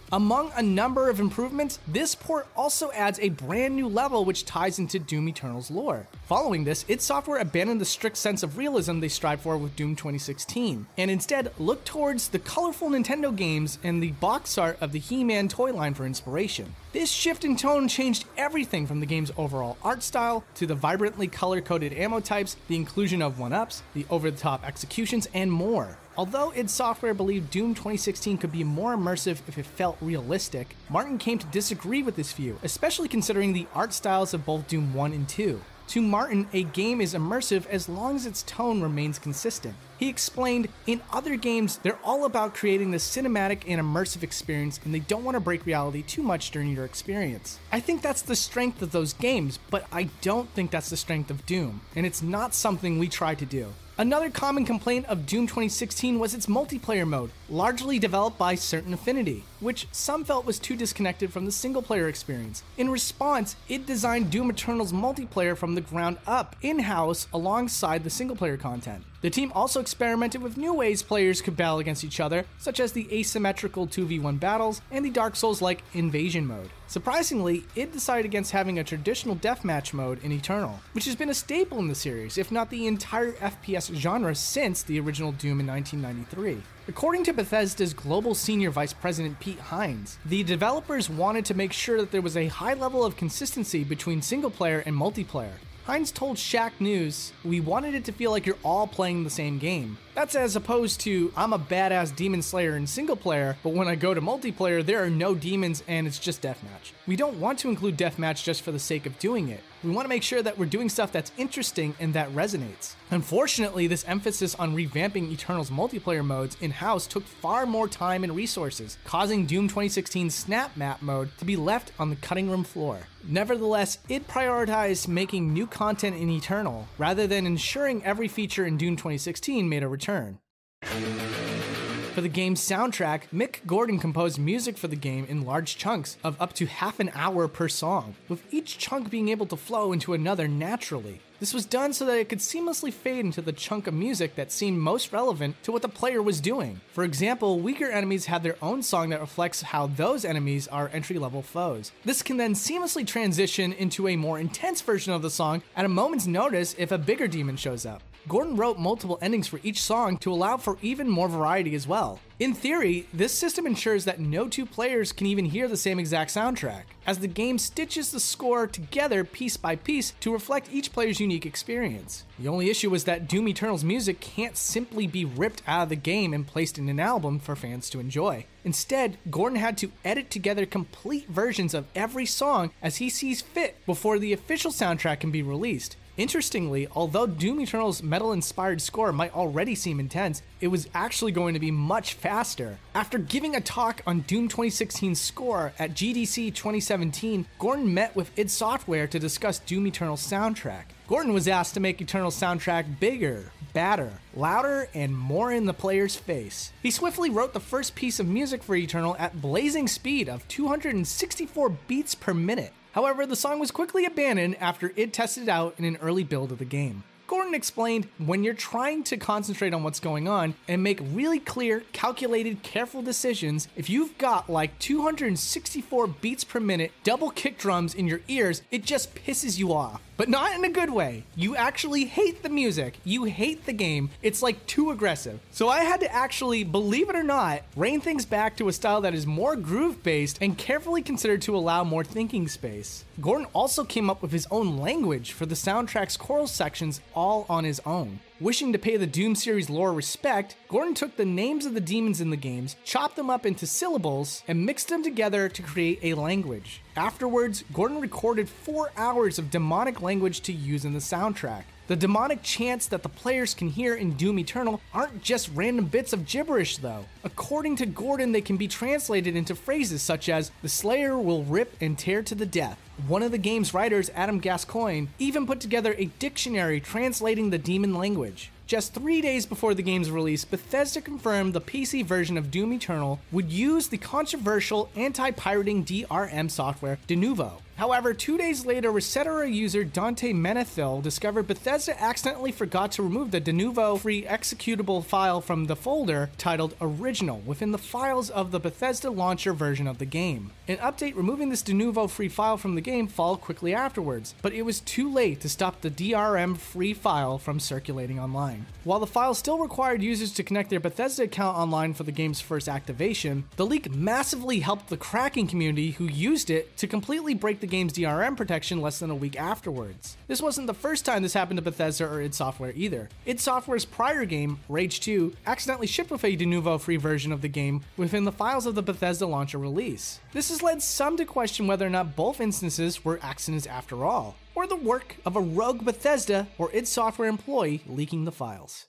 Among a number of improvements, this port also adds a brand new level which ties into Doom Eternal's lore. Following this, id Software abandoned the strict sense of realism they strived for with Doom twenty sixteen, and instead looked towards the colorful Nintendo games and the box art of the He-Man toy line for inspiration. This shift in tone changed everything from the game's overall art style to the vibrantly color-coded ammo types, the inclusion of one-ups, the over-the-top executions, and more. Although id Software believed Doom twenty sixteen could be more immersive if it felt realistic, Martin came to disagree with this view, especially considering the art styles of both Doom one and two. To Martin, a game is immersive as long as its tone remains consistent. He explained, in other games, they're all about creating this cinematic and immersive experience, and they don't want to break reality too much during your experience. I think that's the strength of those games, but I don't think that's the strength of Doom, and it's not something we try to do. Another common complaint of Doom twenty sixteen was its multiplayer mode, largely developed by Certain Affinity, which some felt was too disconnected from the single-player experience. In response, it designed Doom Eternal's multiplayer from the ground up, in-house, alongside the single-player content. The team also experimented with new ways players could battle against each other, such as the asymmetrical two v one battles and the Dark Souls-like Invasion mode. Surprisingly, it decided against having a traditional deathmatch mode in Eternal, which has been a staple in the series, if not the entire F P S genre since the original Doom in nineteen ninety-three. According to Bethesda's Global Senior Vice President Pete Hines, the developers wanted to make sure that there was a high level of consistency between single-player and multiplayer. Hines told Shack News, "We wanted it to feel like you're all playing the same game. That's as opposed to, I'm a badass demon slayer in single player, but when I go to multiplayer, there are no demons and it's just deathmatch. We don't want to include deathmatch just for the sake of doing it. We want to make sure that we're doing stuff that's interesting and that resonates." Unfortunately, this emphasis on revamping Eternal's multiplayer modes in-house took far more time and resources, causing Doom twenty sixteen's Snap Map mode to be left on the cutting room floor. Nevertheless, it prioritized making new content in Eternal, rather than ensuring every feature in Doom twenty sixteen made a return. For the game's soundtrack, Mick Gordon composed music for the game in large chunks of up to half an hour per song, with each chunk being able to flow into another naturally. This was done so that it could seamlessly fade into the chunk of music that seemed most relevant to what the player was doing. For example, weaker enemies have their own song that reflects how those enemies are entry-level foes. This can then seamlessly transition into a more intense version of the song at a moment's notice if a bigger demon shows up. Gordon wrote multiple endings for each song to allow for even more variety as well. In theory, this system ensures that no two players can even hear the same exact soundtrack, as the game stitches the score together piece by piece to reflect each player's unique experience. The only issue was that Doom Eternal's music can't simply be ripped out of the game and placed in an album for fans to enjoy. Instead, Gordon had to edit together complete versions of every song as he sees fit before the official soundtrack can be released. Interestingly, although Doom Eternal's metal-inspired score might already seem intense, it was actually going to be much faster. After giving a talk on Doom twenty sixteen's score at G D C twenty seventeen, Gordon met with id Software to discuss Doom Eternal's soundtrack. Gordon was asked to make Eternal's soundtrack bigger, badder, louder, and more in the player's face. He swiftly wrote the first piece of music for Eternal at blazing speed of two hundred sixty-four beats per minute. However, the song was quickly abandoned after it tested out in an early build of the game. Gordon explained, when you're trying to concentrate on what's going on and make really clear, calculated, careful decisions, if you've got like two hundred sixty-four beats per minute, double kick drums in your ears, it just pisses you off. But not in a good way. You actually hate the music. You hate the game. It's like too aggressive. So I had to actually, believe it or not, rein things back to a style that is more groove-based and carefully considered to allow more thinking space. Gordon also came up with his own language for the soundtrack's choral sections all on his own. Wishing to pay the Doom series lore respect, Gordon took the names of the demons in the games, chopped them up into syllables, and mixed them together to create a language. Afterwards, Gordon recorded four hours of demonic language to use in the soundtrack. The demonic chants that the players can hear in Doom Eternal aren't just random bits of gibberish though. According to Gordon, they can be translated into phrases such as, "The Slayer will rip and tear to the death." One of the game's writers, Adam Gascoigne, even put together a dictionary translating the demon language. Just three days before the game's release, Bethesda confirmed the P C version of Doom Eternal would use the controversial anti-pirating D R M software Denuvo. However, two days later, Resetera user Dante Menethil discovered Bethesda accidentally forgot to remove the Denuvo free executable file from the folder titled Original within the files of the Bethesda launcher version of the game. An update removing this Denuvo free file from the game followed quickly afterwards, but it was too late to stop the D R M free file from circulating online. While the file still required users to connect their Bethesda account online for the game's first activation, the leak massively helped the cracking community who used it to completely break the game's D R M protection less than a week afterwards. This wasn't the first time this happened to Bethesda or id Software either. id Software's prior game, Rage two, accidentally shipped with a Denuvo free version of the game within the files of the Bethesda launcher release. This has led some to question whether or not both instances were accidents after all, or the work of a rogue Bethesda or id Software employee leaking the files.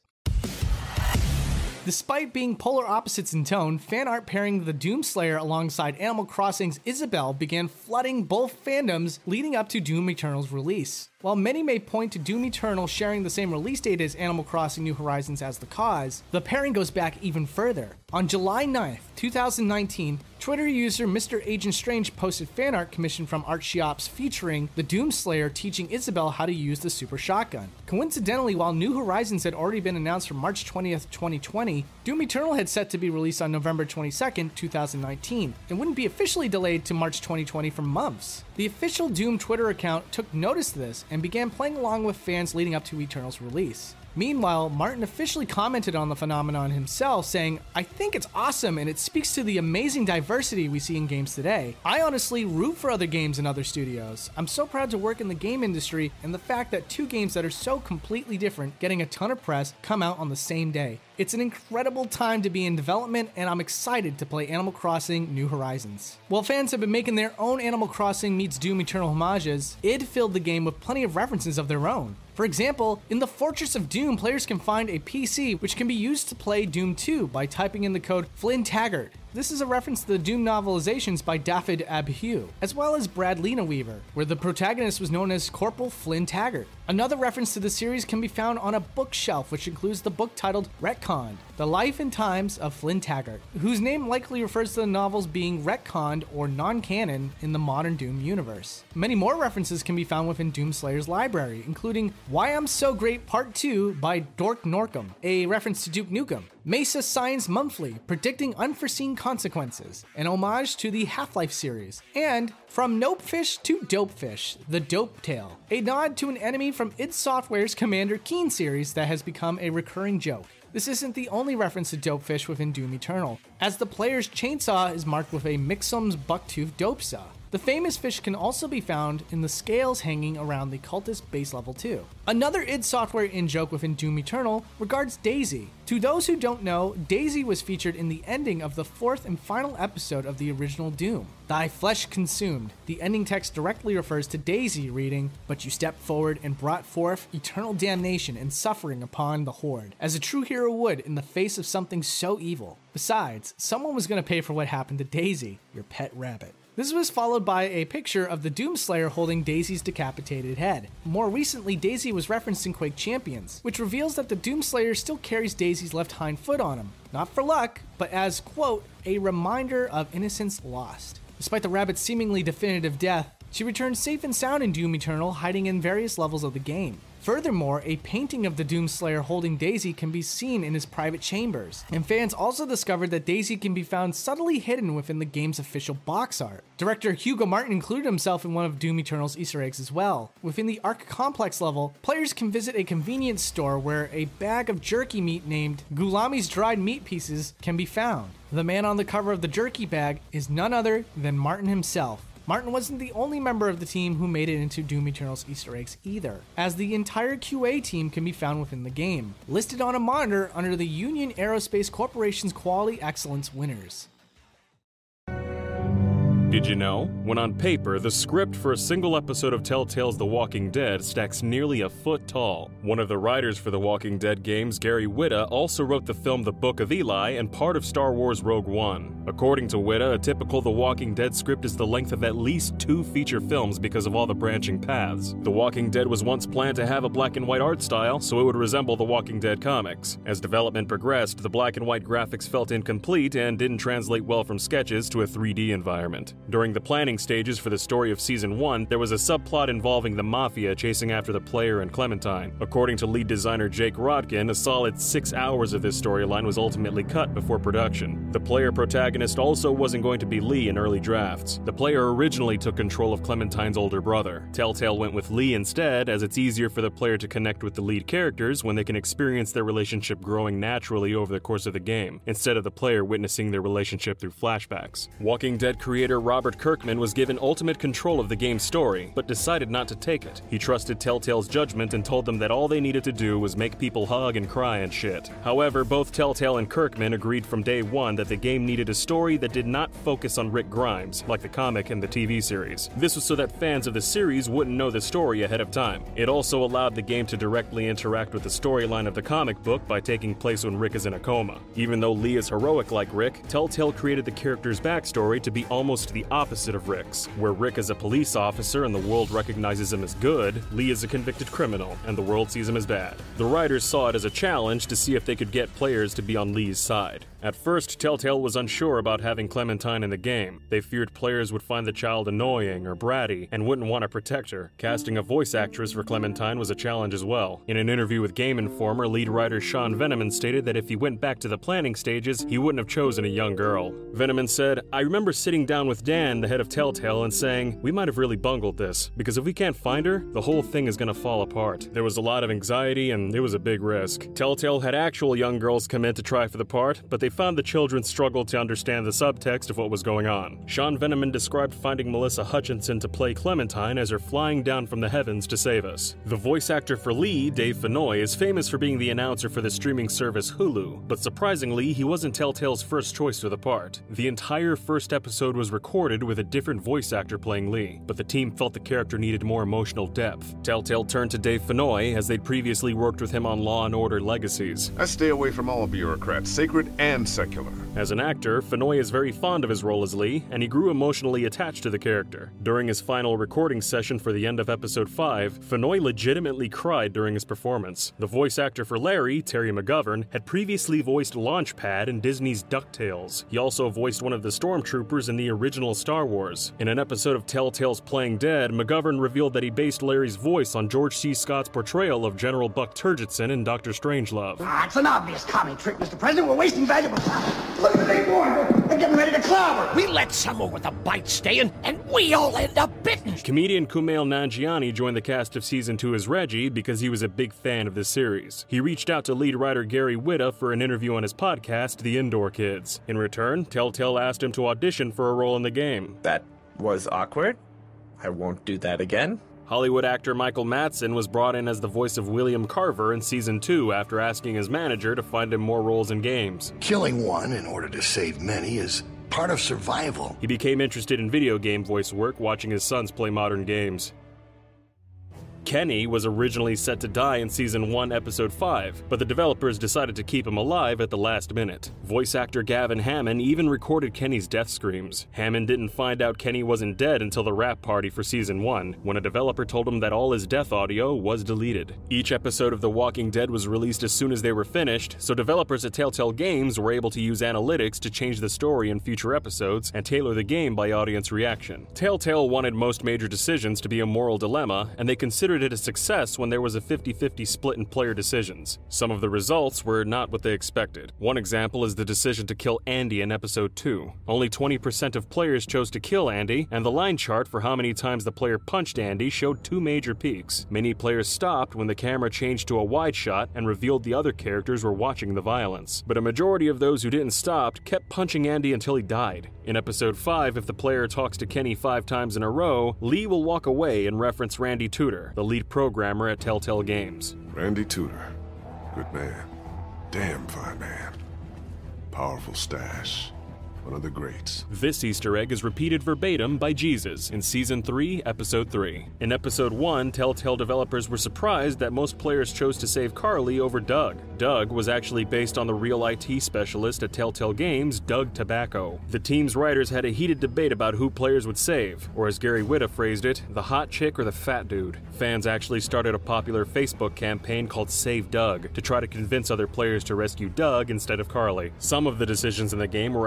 Despite being polar opposites in tone, fan art pairing the Doomslayer alongside Animal Crossing's Isabelle began flooding both fandoms leading up to Doom Eternal's release. While many may point to Doom Eternal sharing the same release date as Animal Crossing New Horizons as the cause, the pairing goes back even further. On July ninth, two thousand nineteen, Twitter user Mister Agent Strange posted fan art commissioned from Artshops featuring the Doomslayer teaching Isabelle how to use the Super Shotgun. Coincidentally, while New Horizons had already been announced for March twentieth, twenty twenty, Doom Eternal had set to be released on November twenty-second, two thousand nineteen, and wouldn't be officially delayed to March twenty twenty for months. The official Doom Twitter account took notice of this and began playing along with fans leading up to Eternal's release. Meanwhile, Martin officially commented on the phenomenon himself, saying, "I think it's awesome and it speaks to the amazing diversity we see in games today. I honestly root for other games and other studios. I'm so proud to work in the game industry, and the fact that two games that are so completely different, getting a ton of press, come out on the same day. It's an incredible time to be in development, and I'm excited to play Animal Crossing New Horizons." While fans have been making their own Animal Crossing meets Doom Eternal homages, id filled the game with plenty of references of their own. For example, in the Fortress of Doom, players can find a P C which can be used to play Doom two by typing in the code Flynn Taggart. This is a reference to the Doom novelizations by David Abhue, as well as Bradlina Weaver, where the protagonist was known as Corporal Flynn Taggart. Another reference to the series can be found on a bookshelf, which includes the book titled Retconned, The Life and Times of Flynn Taggart, whose name likely refers to the novels being retconned or non-canon in the modern Doom universe. Many more references can be found within Doomslayer's library, including Why I'm So Great Part two by Dork Norkum, a reference to Duke Nukem, Mesa Science Monthly, predicting unforeseen consequences, an homage to the Half-Life series, and From Nopefish to Dopefish, the Dope Tale, a nod to an enemy from id Software's Commander Keen series that has become a recurring joke. This isn't the only reference to Dopefish within Doom Eternal, as the player's chainsaw is marked with a Mixum's Bucktooth Dope Saw. The famous fish can also be found in the scales hanging around the cultist base level too. Another id Software in-joke within Doom Eternal regards Daisy. To those who don't know, Daisy was featured in the ending of the fourth and final episode of the original Doom, Thy Flesh Consumed. The ending text directly refers to Daisy reading, "But you stepped forward and brought forth eternal damnation and suffering upon the Horde, as a true hero would in the face of something so evil." Besides, someone was going to pay for what happened to Daisy, your pet rabbit. This was followed by a picture of the Doomslayer holding Daisy's decapitated head. More recently, Daisy was referenced in Quake Champions, which reveals that the Doomslayer still carries Daisy's left hind foot on him. Not for luck, but as, quote, a reminder of innocence lost. Despite the rabbit's seemingly definitive death, she returns safe and sound in Doom Eternal, hiding in various levels of the game. Furthermore, a painting of the Doomslayer holding Daisy can be seen in his private chambers, and fans also discovered that Daisy can be found subtly hidden within the game's official box art. Director Hugo Martin included himself in one of Doom Eternal's Easter eggs as well. Within the Ark Complex level, players can visit a convenience store where a bag of jerky meat named Gulami's Dried Meat Pieces can be found. The man on the cover of the jerky bag is none other than Martin himself. Martin wasn't the only member of the team who made it into Doom Eternal's Easter eggs either, as the entire Q A team can be found within the game, listed on a monitor under the Union Aerospace Corporation's Quality Excellence winners. Did you know? When on paper, the script for a single episode of Telltale's The Walking Dead stacks nearly a foot tall. One of the writers for The Walking Dead games, Gary Whitta, also wrote the film The Book of Eli and part of Star Wars Rogue One. According to Whitta, a typical The Walking Dead script is the length of at least two feature films because of all the branching paths. The Walking Dead was once planned to have a black and white art style, so it would resemble The Walking Dead comics. As development progressed, the black and white graphics felt incomplete and didn't translate well from sketches to a three D environment. During the planning stages for the story of Season one, there was a subplot involving the Mafia chasing after the player and Clementine. According to lead designer Jake Rodkin, a solid six hours of this storyline was ultimately cut before production. The player protagonist also wasn't going to be Lee in early drafts. The player originally took control of Clementine's older brother. Telltale went with Lee instead, as it's easier for the player to connect with the lead characters when they can experience their relationship growing naturally over the course of the game, instead of the player witnessing their relationship through flashbacks. Walking Dead creator Robert Kirkman was given ultimate control of the game's story, but decided not to take it. He trusted Telltale's judgment and told them that all they needed to do was make people hug and cry and shit. However, both Telltale and Kirkman agreed from day one that the game needed a story that did not focus on Rick Grimes, like the comic and the T V series. This was so that fans of the series wouldn't know the story ahead of time. It also allowed the game to directly interact with the storyline of the comic book by taking place when Rick is in a coma. Even though Lee is heroic like Rick, Telltale created the character's backstory to be almost the opposite of Rick's. Where Rick is a police officer and the world recognizes him as good, Lee is a convicted criminal and the world sees him as bad. The writers saw it as a challenge to see if they could get players to be on Lee's side. At first, Telltale was unsure about having Clementine in the game. They feared players would find the child annoying or bratty and wouldn't want to protect her. Casting a voice actress for Clementine was a challenge as well. In an interview with Game Informer, lead writer Sean Veneman stated that if he went back to the planning stages, he wouldn't have chosen a young girl. Veneman said, "I remember sitting down with Dan, the head of Telltale, and saying, we might have really bungled this, because if we can't find her, the whole thing is going to fall apart. There was a lot of anxiety and it was a big risk." Telltale had actual young girls come in to try for the part, but they found the children struggled to understand the subtext of what was going on. Sean Veneman described finding Melissa Hutchinson to play Clementine as her flying down from the heavens to save us. The voice actor for Lee, Dave Fennoy, is famous for being the announcer for the streaming service Hulu, but surprisingly, he wasn't Telltale's first choice for the part. The entire first episode was recorded with a different voice actor playing Lee, but the team felt the character needed more emotional depth. Telltale turned to Dave Fennoy, as they'd previously worked with him on Law and Order Legacies. I stay away from all bureaucrats, sacred and secular. As an actor, Fennoy is very fond of his role as Lee, and he grew emotionally attached to the character. During his final recording session for the end of episode five, Fennoy legitimately cried during his performance. The voice actor for Larry, Terry McGovern, had previously voiced Launchpad in Disney's DuckTales. He also voiced one of the stormtroopers in the original Star Wars. In an episode of Telltale's Playing Dead, McGovern revealed that he based Larry's voice on George C. Scott's portrayal of General Buck Turgidson in Doctor Strangelove. Ah, it's an obvious comic trick, Mister President. We're wasting valuable time. Look at the big boy. They're getting ready to clobber. We let someone with a bite stay in, and we all end up bitten. Comedian Kumail Nanjiani joined the cast of Season two as Reggie because he was a big fan of this series. He reached out to lead writer Gary Whitta for an interview on his podcast, The Indoor Kids. In return, Telltale asked him to audition for a role in the game. That was awkward. I won't do that again. Hollywood actor Michael Madsen was brought in as the voice of William Carver in Season two after asking his manager to find him more roles in games. Killing one in order to save many is part of survival. He became interested in video game voice work watching his sons play modern games. Kenny was originally set to die in Season one, Episode five, but the developers decided to keep him alive at the last minute. Voice actor Gavin Hammond even recorded Kenny's death screams. Hammond didn't find out Kenny wasn't dead until the rap party for Season one, when a developer told him that all his death audio was deleted. Each episode of The Walking Dead was released as soon as they were finished, so developers at Telltale Games were able to use analytics to change the story in future episodes and tailor the game by audience reaction. Telltale wanted most major decisions to be a moral dilemma, and they considered it a success when there was a fifty-fifty split in player decisions. Some of the results were not what they expected. One example is the decision to kill Andy in episode two. Only twenty percent of players chose to kill Andy, and the line chart for how many times the player punched Andy showed two major peaks. Many players stopped when the camera changed to a wide shot and revealed the other characters were watching the violence. But a majority of those who didn't stop kept punching Andy until he died. In episode five, if the player talks to Kenny five times in a row, Lee will walk away and reference Randy Tudor, the lead programmer at Telltale Games. Randy Tudor. Good man. Damn fine man. Powerful stash. One of the greats. This Easter egg is repeated verbatim by Jesus in Season three, Episode three. In Episode one, Telltale developers were surprised that most players chose to save Carly over Doug. Doug was actually based on the real I T specialist at Telltale Games, Doug Tobacco. The team's writers had a heated debate about who players would save, or as Gary Whitta phrased it, the hot chick or the fat dude. Fans actually started a popular Facebook campaign called Save Doug to try to convince other players to rescue Doug instead of Carly. Some of the decisions in the game were added as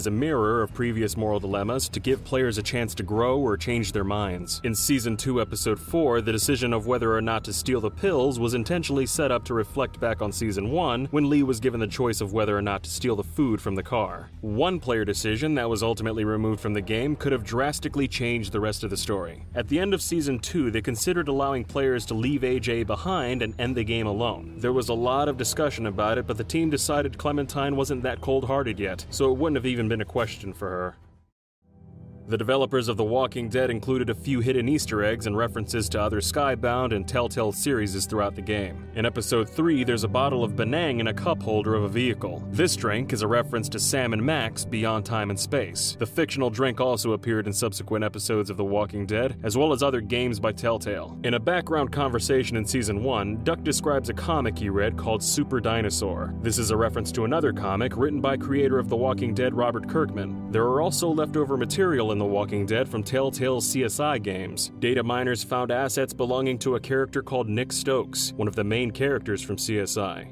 a mirror of previous moral dilemmas to give players a chance to grow or change their minds. In Season two, Episode four, the decision of whether or not to steal the pills was intentionally set up to reflect back on Season one, when Lee was given the choice of whether or not to steal the food from the car. One player decision that was ultimately removed from the game could have drastically changed the rest of the story. At the end of Season two, they considered allowing players to leave A J behind and end the game alone. There was a lot of discussion about it, but the team decided Clementine wasn't that cold-hearted yet, so it wouldn't have even been a question for her. The developers of The Walking Dead included a few hidden Easter eggs and references to other Skybound and Telltale series throughout the game. In Episode three, there's a bottle of Benang in a cup holder of a vehicle. This drink is a reference to Sam and Max Beyond Time and Space. The fictional drink also appeared in subsequent episodes of The Walking Dead, as well as other games by Telltale. In a background conversation in Season one, Duck describes a comic he read called Super Dinosaur. This is a reference to another comic written by creator of The Walking Dead, Robert Kirkman. There are also leftover material in The Walking Dead from Telltale's C S I games. Data miners found assets belonging to a character called Nick Stokes, one of the main characters from C S I.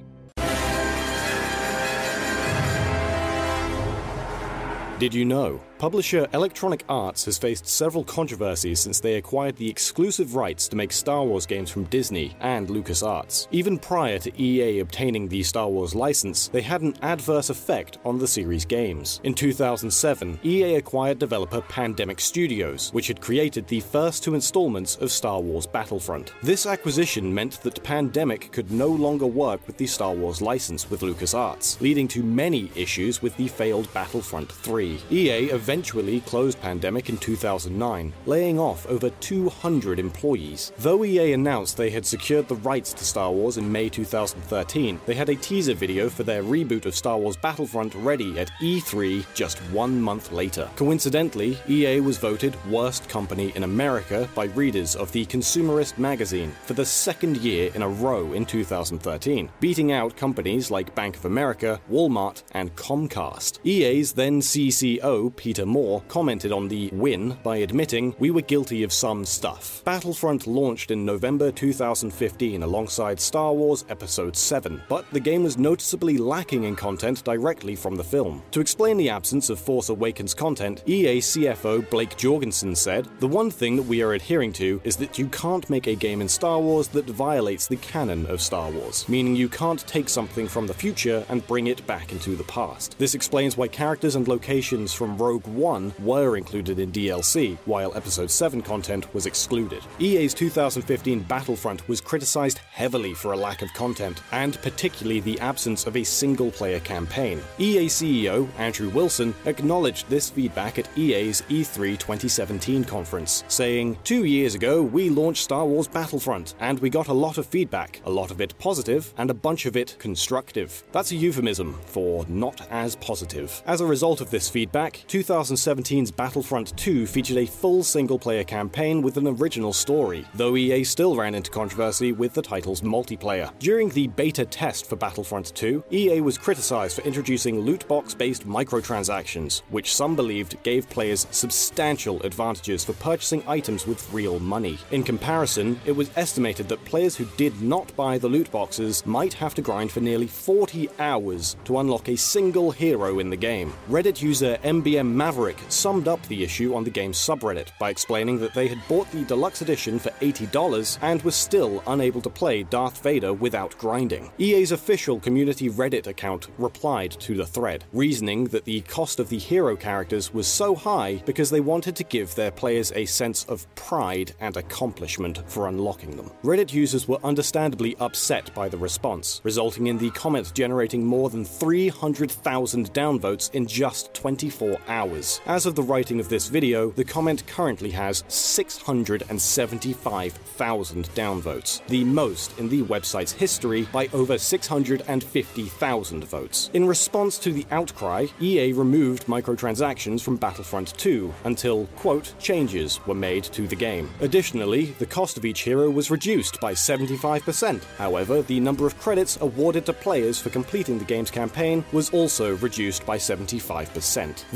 Did you know? Publisher Electronic Arts has faced several controversies since they acquired the exclusive rights to make Star Wars games from Disney and LucasArts. Even prior to E A obtaining the Star Wars license, they had an adverse effect on the series' games. In two thousand seven, E A acquired developer Pandemic Studios, which had created the first two installments of Star Wars Battlefront. This acquisition meant that Pandemic could no longer work with the Star Wars license with LucasArts, leading to many issues with the failed Battlefront three. E A eventually closed Pandemic in two thousand nine, laying off over two hundred employees. Though E A announced they had secured the rights to Star Wars in May two thousand thirteen, they had a teaser video for their reboot of Star Wars Battlefront ready at E three just one month later. Coincidentally, E A was voted Worst Company in America by readers of the Consumerist magazine for the second year in a row in two thousand thirteen, beating out companies like Bank of America, Walmart, and Comcast. E A's then C C O, Peter Moore, commented on the win by admitting, "We were guilty of some stuff." Battlefront launched in November two thousand fifteen alongside Star Wars Episode seven, but the game was noticeably lacking in content directly from the film. To explain the absence of Force Awakens content, E A C F O Blake Jorgensen said, "The one thing that we are adhering to is that you can't make a game in Star Wars that violates the canon of Star Wars, meaning you can't take something from the future and bring it back into the past. This explains why characters and locations from Rogue One were included in D L C, while Episode seven content was excluded." E A's two thousand fifteen Battlefront was criticized heavily for a lack of content, and particularly the absence of a single-player campaign. E A C E O Andrew Wilson acknowledged this feedback at E A's E three twenty seventeen conference, saying, "Two years ago, we launched Star Wars Battlefront, and we got a lot of feedback, a lot of it positive, and a bunch of it constructive." That's a euphemism for not as positive. As a result of this feedback, two thousand seventeen's Battlefront two featured a full single-player campaign with an original story, though E A still ran into controversy with the title's multiplayer. During the beta test for Battlefront two, E A was criticized for introducing loot box-based microtransactions, which some believed gave players substantial advantages for purchasing items with real money. In comparison, it was estimated that players who did not buy the loot boxes might have to grind for nearly forty hours to unlock a single hero in the game. Reddit user M B M Maverick summed up the issue on the game's subreddit by explaining that they had bought the deluxe edition for eighty dollars and were still unable to play Darth Vader without grinding. E A's official community Reddit account replied to the thread, reasoning that the cost of the hero characters was so high because they wanted to give their players a sense of pride and accomplishment for unlocking them. Reddit users were understandably upset by the response, resulting in the comment generating more than three hundred thousand downvotes in just twenty-four hours. As of the writing of this video, the comment currently has six hundred seventy-five thousand downvotes, the most in the website's history by over six hundred fifty thousand votes. In response to the outcry, E A removed microtransactions from Battlefront two until, quote, changes were made to the game. Additionally, the cost of each hero was reduced by seventy-five percent. However, the number of credits awarded to players for completing the game's campaign was also reduced by seventy-five percent. Though E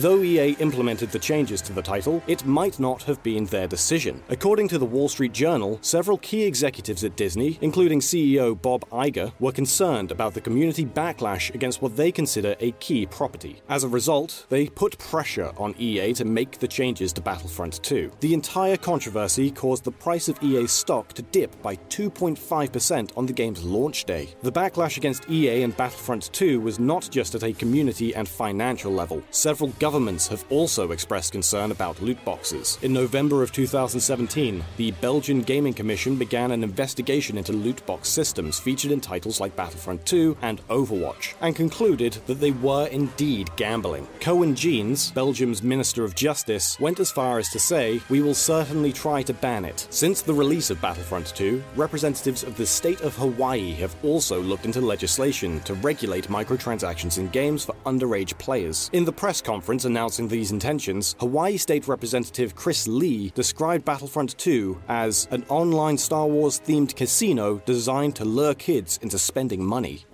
A implemented the changes to the title, it might not have been their decision. According to the Wall Street Journal, several key executives at Disney, including C E O Bob Iger, were concerned about the community backlash against what they consider a key property. As a result, they put pressure on E A to make the changes to Battlefront two. The entire controversy caused the price of E A's stock to dip by two point five percent on the game's launch day. The backlash against E A and Battlefront two was not just at a community and financial level. Several governments have also expressed concern about loot boxes. In November of two thousand seventeen, the Belgian Gaming Commission began an investigation into loot box systems featured in titles like Battlefront two and Overwatch, and concluded that they were indeed gambling. Cohen Jeans, Belgium's Minister of Justice, went as far as to say, "We will certainly try to ban it." Since the release of Battlefront two, representatives of the state of Hawaii have also looked into legislation to regulate microtransactions in games for underage players. In the press conference announcing these intentions, Hawaii State Representative Chris Lee described Battlefront two as an online Star Wars-themed casino designed to lure kids into spending money.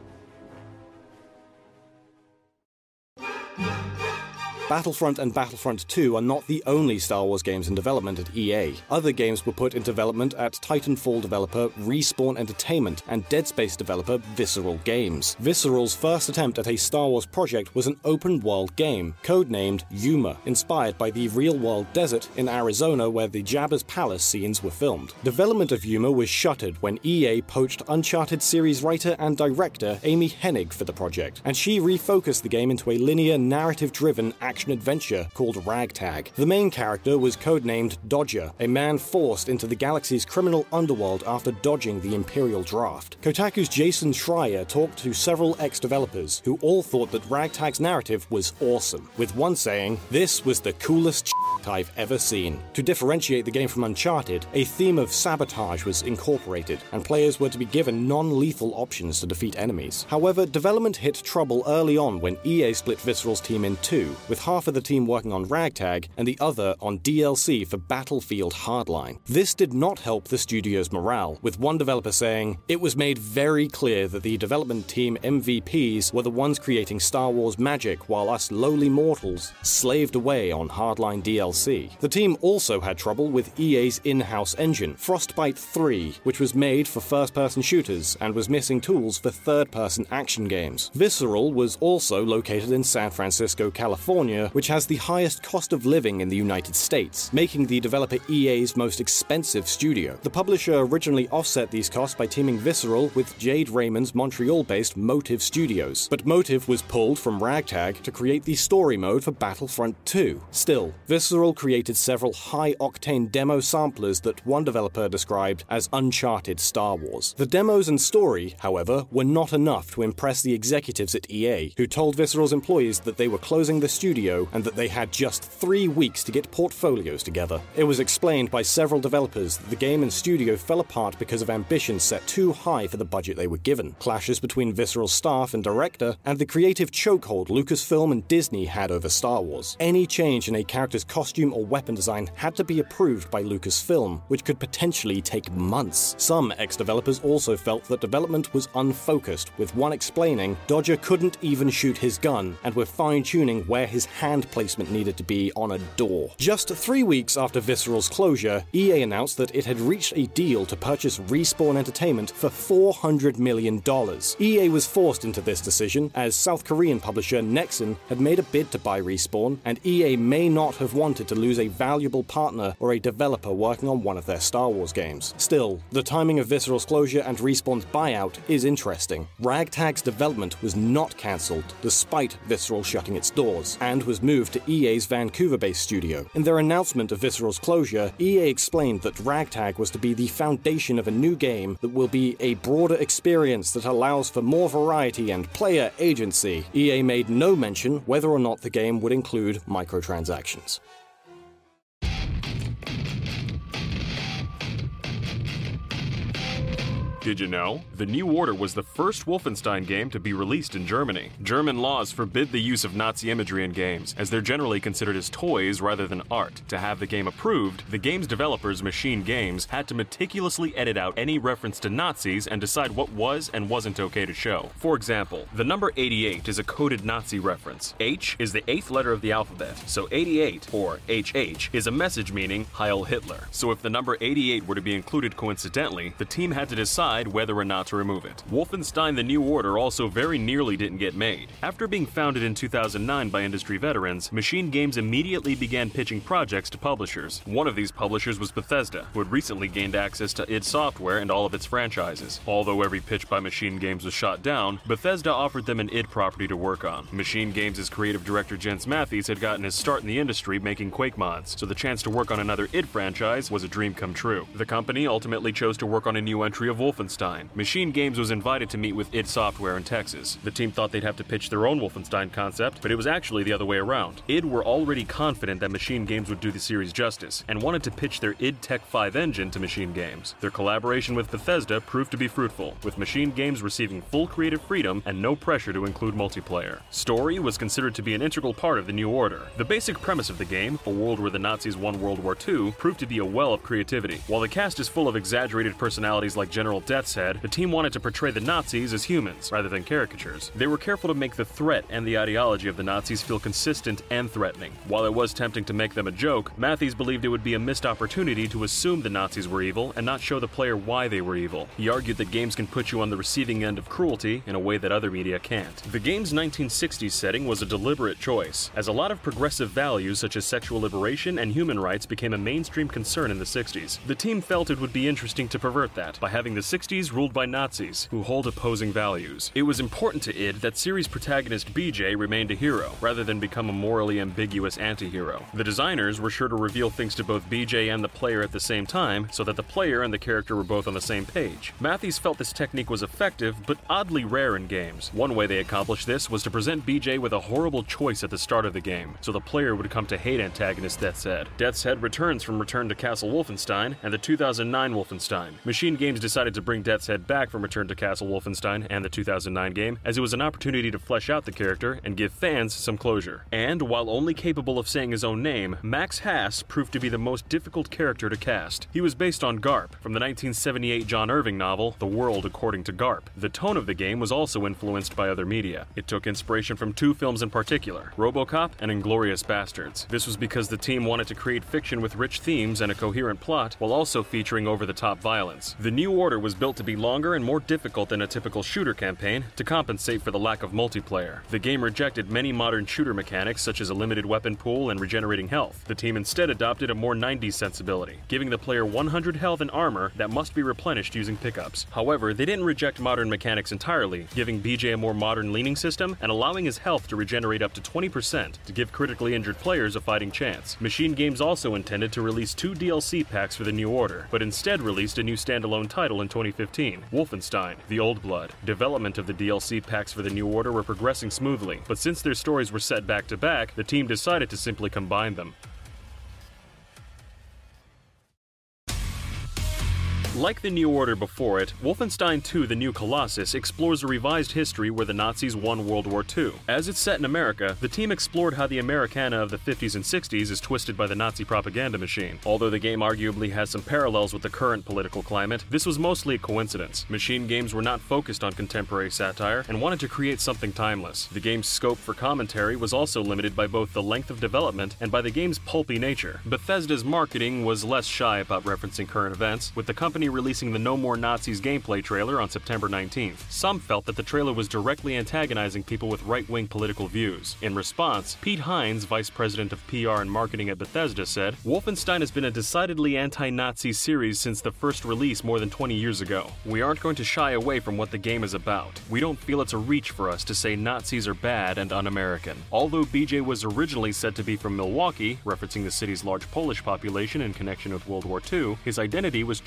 Battlefront and Battlefront two are not the only Star Wars games in development at E A. Other games were put in development at Titanfall developer Respawn Entertainment and Dead Space developer Visceral Games. Visceral's first attempt at a Star Wars project was an open-world game, codenamed Yuma, inspired by the real-world desert in Arizona where the Jabba's Palace scenes were filmed. Development of Yuma was shuttered when E A poached Uncharted series writer and director Amy Hennig for the project, and she refocused the game into a linear, narrative-driven action action-adventure called Ragtag. The main character was codenamed Dodger, a man forced into the galaxy's criminal underworld after dodging the Imperial draft. Kotaku's Jason Schreier talked to several ex-developers who all thought that Ragtag's narrative was awesome, with one saying, "This was the coolest shit I've ever seen." To differentiate the game from Uncharted, a theme of sabotage was incorporated, and players were to be given non-lethal options to defeat enemies. However, development hit trouble early on when E A split Visceral's team in two, with half of the team working on Ragtag and the other on D L C for Battlefield Hardline. This did not help the studio's morale, with one developer saying, "It was made very clear that the development team M V Ps were the ones creating Star Wars magic while us lowly mortals slaved away on Hardline D L C." The team also had trouble with E A's in-house engine, Frostbite three, which was made for first-person shooters and was missing tools for third-person action games. Visceral was also located in San Francisco, California, which has the highest cost of living in the United States, making the developer E A's most expensive studio. The publisher originally offset these costs by teaming Visceral with Jade Raymond's Montreal-based Motive Studios, but Motive was pulled from Ragtag to create the story mode for Battlefront two. Still, Visceral created several high-octane demo samplers that one developer described as Uncharted Star Wars. The demos and story, however, were not enough to impress the executives at E A, who told Visceral's employees that they were closing the studio and that they had just three weeks to get portfolios together. It was explained by several developers that the game and studio fell apart because of ambitions set too high for the budget they were given, clashes between Visceral staff and director, and the creative chokehold Lucasfilm and Disney had over Star Wars. Any change in a character's costume or weapon design had to be approved by Lucasfilm, which could potentially take months. Some ex-developers also felt that development was unfocused, with one explaining Dodger couldn't even shoot his gun and were fine-tuning where his hand placement needed to be on a door. Just three weeks after Visceral's closure, E A announced that it had reached a deal to purchase Respawn Entertainment for four hundred million dollars. E A was forced into this decision as South Korean publisher Nexon had made a bid to buy Respawn, and E A may not have wanted to lose a valuable partner or a developer working on one of their Star Wars games. Still, the timing of Visceral's closure and Respawn's buyout is interesting. Ragtag's development was not cancelled, despite Visceral shutting its doors, and was moved to E A's Vancouver-based studio. In their announcement of Visceral's closure, E A explained that Ragtag was to be the foundation of a new game that will be a broader experience that allows for more variety and player agency. E A made no mention whether or not the game would include microtransactions. Did you know? The New Order was the first Wolfenstein game to be released in Germany. German laws forbid the use of Nazi imagery in games, as they're generally considered as toys rather than art. To have the game approved, the game's developers, Machine Games, had to meticulously edit out any reference to Nazis and decide what was and wasn't okay to show. For example, the number eighty-eight is a coded Nazi reference. H is the eighth letter of the alphabet, so eighty-eight, or H H, is a message meaning Heil Hitler. So if the number eighty-eight were to be included coincidentally, the team had to decide whether or not to remove it. Wolfenstein: The New Order also very nearly didn't get made. After being founded in two thousand nine by industry veterans, Machine Games immediately began pitching projects to publishers. One of these publishers was Bethesda, who had recently gained access to id Software and all of its franchises. Although every pitch by Machine Games was shot down, Bethesda offered them an id property to work on. Machine Games' creative director Jens Mathies had gotten his start in the industry making Quake mods, so the chance to work on another id franchise was a dream come true. The company ultimately chose to work on a new entry of Wolfenstein. Machine Games was invited to meet with id Software in Texas. The team thought they'd have to pitch their own Wolfenstein concept, but it was actually the other way around. id were already confident that Machine Games would do the series justice, and wanted to pitch their id Tech five engine to Machine Games. Their collaboration with Bethesda proved to be fruitful, with Machine Games receiving full creative freedom and no pressure to include multiplayer. Story was considered to be an integral part of the New Order. The basic premise of the game, a world where the Nazis won World War Two, proved to be a well of creativity. While the cast is full of exaggerated personalities like General Death's Head, the team wanted to portray the Nazis as humans, rather than caricatures. They were careful to make the threat and the ideology of the Nazis feel consistent and threatening. While it was tempting to make them a joke, Mathies believed it would be a missed opportunity to assume the Nazis were evil and not show the player why they were evil. He argued that games can put you on the receiving end of cruelty in a way that other media can't. The game's nineteen sixties setting was a deliberate choice, as a lot of progressive values such as sexual liberation and human rights became a mainstream concern in the sixties. The team felt it would be interesting to pervert that by having the sixties ruled by Nazis who hold opposing values. It was important to id that series protagonist B J remained a hero, rather than become a morally ambiguous anti-hero. The designers were sure to reveal things to both B J and the player at the same time, so that the player and the character were both on the same page. Mathies felt this technique was effective, but oddly rare in games. One way they accomplished this was to present B J with a horrible choice at the start of the game, so the player would come to hate antagonist Death's Head. Death's Head returns from Return to Castle Wolfenstein and the two thousand nine Wolfenstein. Machine Games decided to bring Death's Head back from Return to Castle Wolfenstein and the two thousand nine game, as it was an opportunity to flesh out the character and give fans some closure. And while only capable of saying his own name, Max Hass proved to be the most difficult character to cast. He was based on Garp, from the nineteen seventy-eight John Irving novel, The World According to Garp. The tone of the game was also influenced by other media. It took inspiration from two films in particular, RoboCop and Inglourious Bastards. This was because the team wanted to create fiction with rich themes and a coherent plot, while also featuring over-the-top violence. The New Order was built to be longer and more difficult than a typical shooter campaign to compensate for the lack of multiplayer. The game rejected many modern shooter mechanics such as a limited weapon pool and regenerating health. The team instead adopted a more nineties sensibility, giving the player one hundred health and armor that must be replenished using pickups. However, they didn't reject modern mechanics entirely, giving B J a more modern leaning system and allowing his health to regenerate up to twenty percent to give critically injured players a fighting chance. Machine Games also intended to release two D L C packs for the New Order, but instead released a new standalone title in twenty fifteen, Wolfenstein: The Old Blood. Development of the D L C packs for the New Order were progressing smoothly, but since their stories were set back to back, the team decided to simply combine them. Like the New Order before it, Wolfenstein two: The New Colossus explores a revised history where the Nazis won World War Two. As it's set in America, the team explored how the Americana of the fifties and sixties is twisted by the Nazi propaganda machine. Although the game arguably has some parallels with the current political climate, this was mostly a coincidence. Machine Games were not focused on contemporary satire and wanted to create something timeless. The game's scope for commentary was also limited by both the length of development and by the game's pulpy nature. Bethesda's marketing was less shy about referencing current events, with the company releasing the No More Nazis gameplay trailer on September nineteenth. Some felt that the trailer was directly antagonizing people with right-wing political views. In response, Pete Hines, vice president of P R and marketing at Bethesda, said, "Wolfenstein has been a decidedly anti-Nazi series since the first release more than twenty years ago. We aren't going to shy away from what the game is about. We don't feel it's a reach for us to say Nazis are bad and un-American." Although B J was originally said to be from Milwaukee, referencing the city's large Polish population in connection with World War Two, his identity was changed in the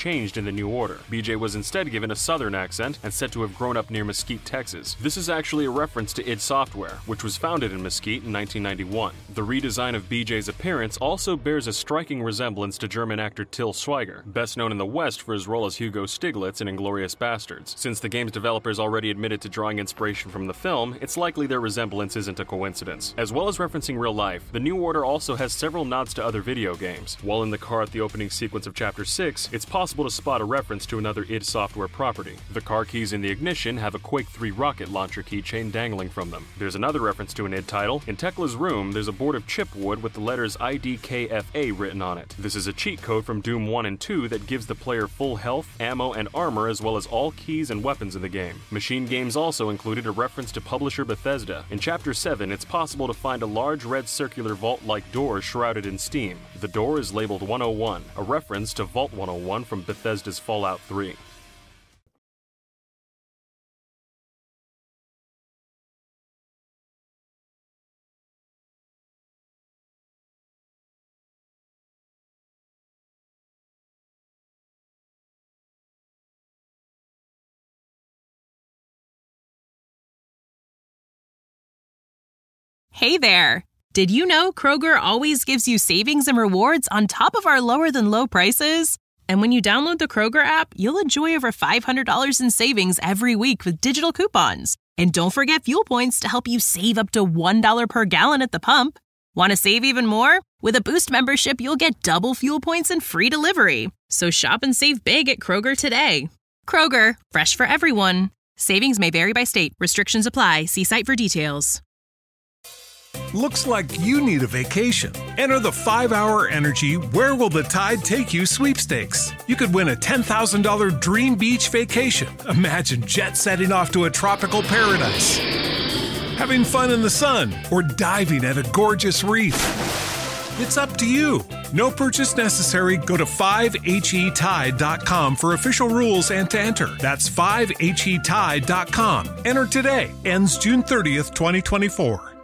the New Order. B J was instead given a southern accent and said to have grown up near Mesquite, Texas. This is actually a reference to id Software, which was founded in Mesquite in nineteen ninety-one. The redesign of B J's appearance also bears a striking resemblance to German actor Till Schweiger, best known in the West for his role as Hugo Stiglitz in Inglourious Bastards. Since the game's developers already admitted to drawing inspiration from the film, it's likely their resemblance isn't a coincidence. As well as referencing real life, the New Order also has several nods to other video games. While in the car at the opening sequence of Chapter six, it's possible to spot a reference to another id Software property. The car keys in the ignition have a Quake three rocket launcher keychain dangling from them. There's another reference to an id title. In Tekla's room, there's a board of chipwood with the letters I D K F A written on it. This is a cheat code from Doom one and two that gives the player full health, ammo, and armor as well as all keys and weapons in the game. Machine Games also included a reference to publisher Bethesda. In Chapter seven, it's possible to find a large red circular vault-like door shrouded in steam. The door is labeled one oh one, a reference to Vault one oh one from Bethesda's Fallout three. Hey there! Did you know Kroger always gives you savings and rewards on top of our lower-than-low prices? And when you download the Kroger app, you'll enjoy over five hundred dollars in savings every week with digital coupons. And don't forget fuel points to help you save up to one dollar per gallon at the pump. Want to save even more? With a Boost membership, you'll get double fuel points and free delivery. So shop and save big at Kroger today. Kroger, fresh for everyone. Savings may vary by state. Restrictions apply. See site for details. Looks like you need a vacation. Enter the five hour Energy Where Will the Tide Take You sweepstakes. You could win a ten thousand dollars dream beach vacation. Imagine jet setting off to a tropical paradise, having fun in the sun, or diving at a gorgeous reef. It's up to you. No purchase necessary. Go to five H E tide dot com for official rules and to enter. That's five H E tide dot com. Enter today. Ends June thirtieth, twenty twenty-four.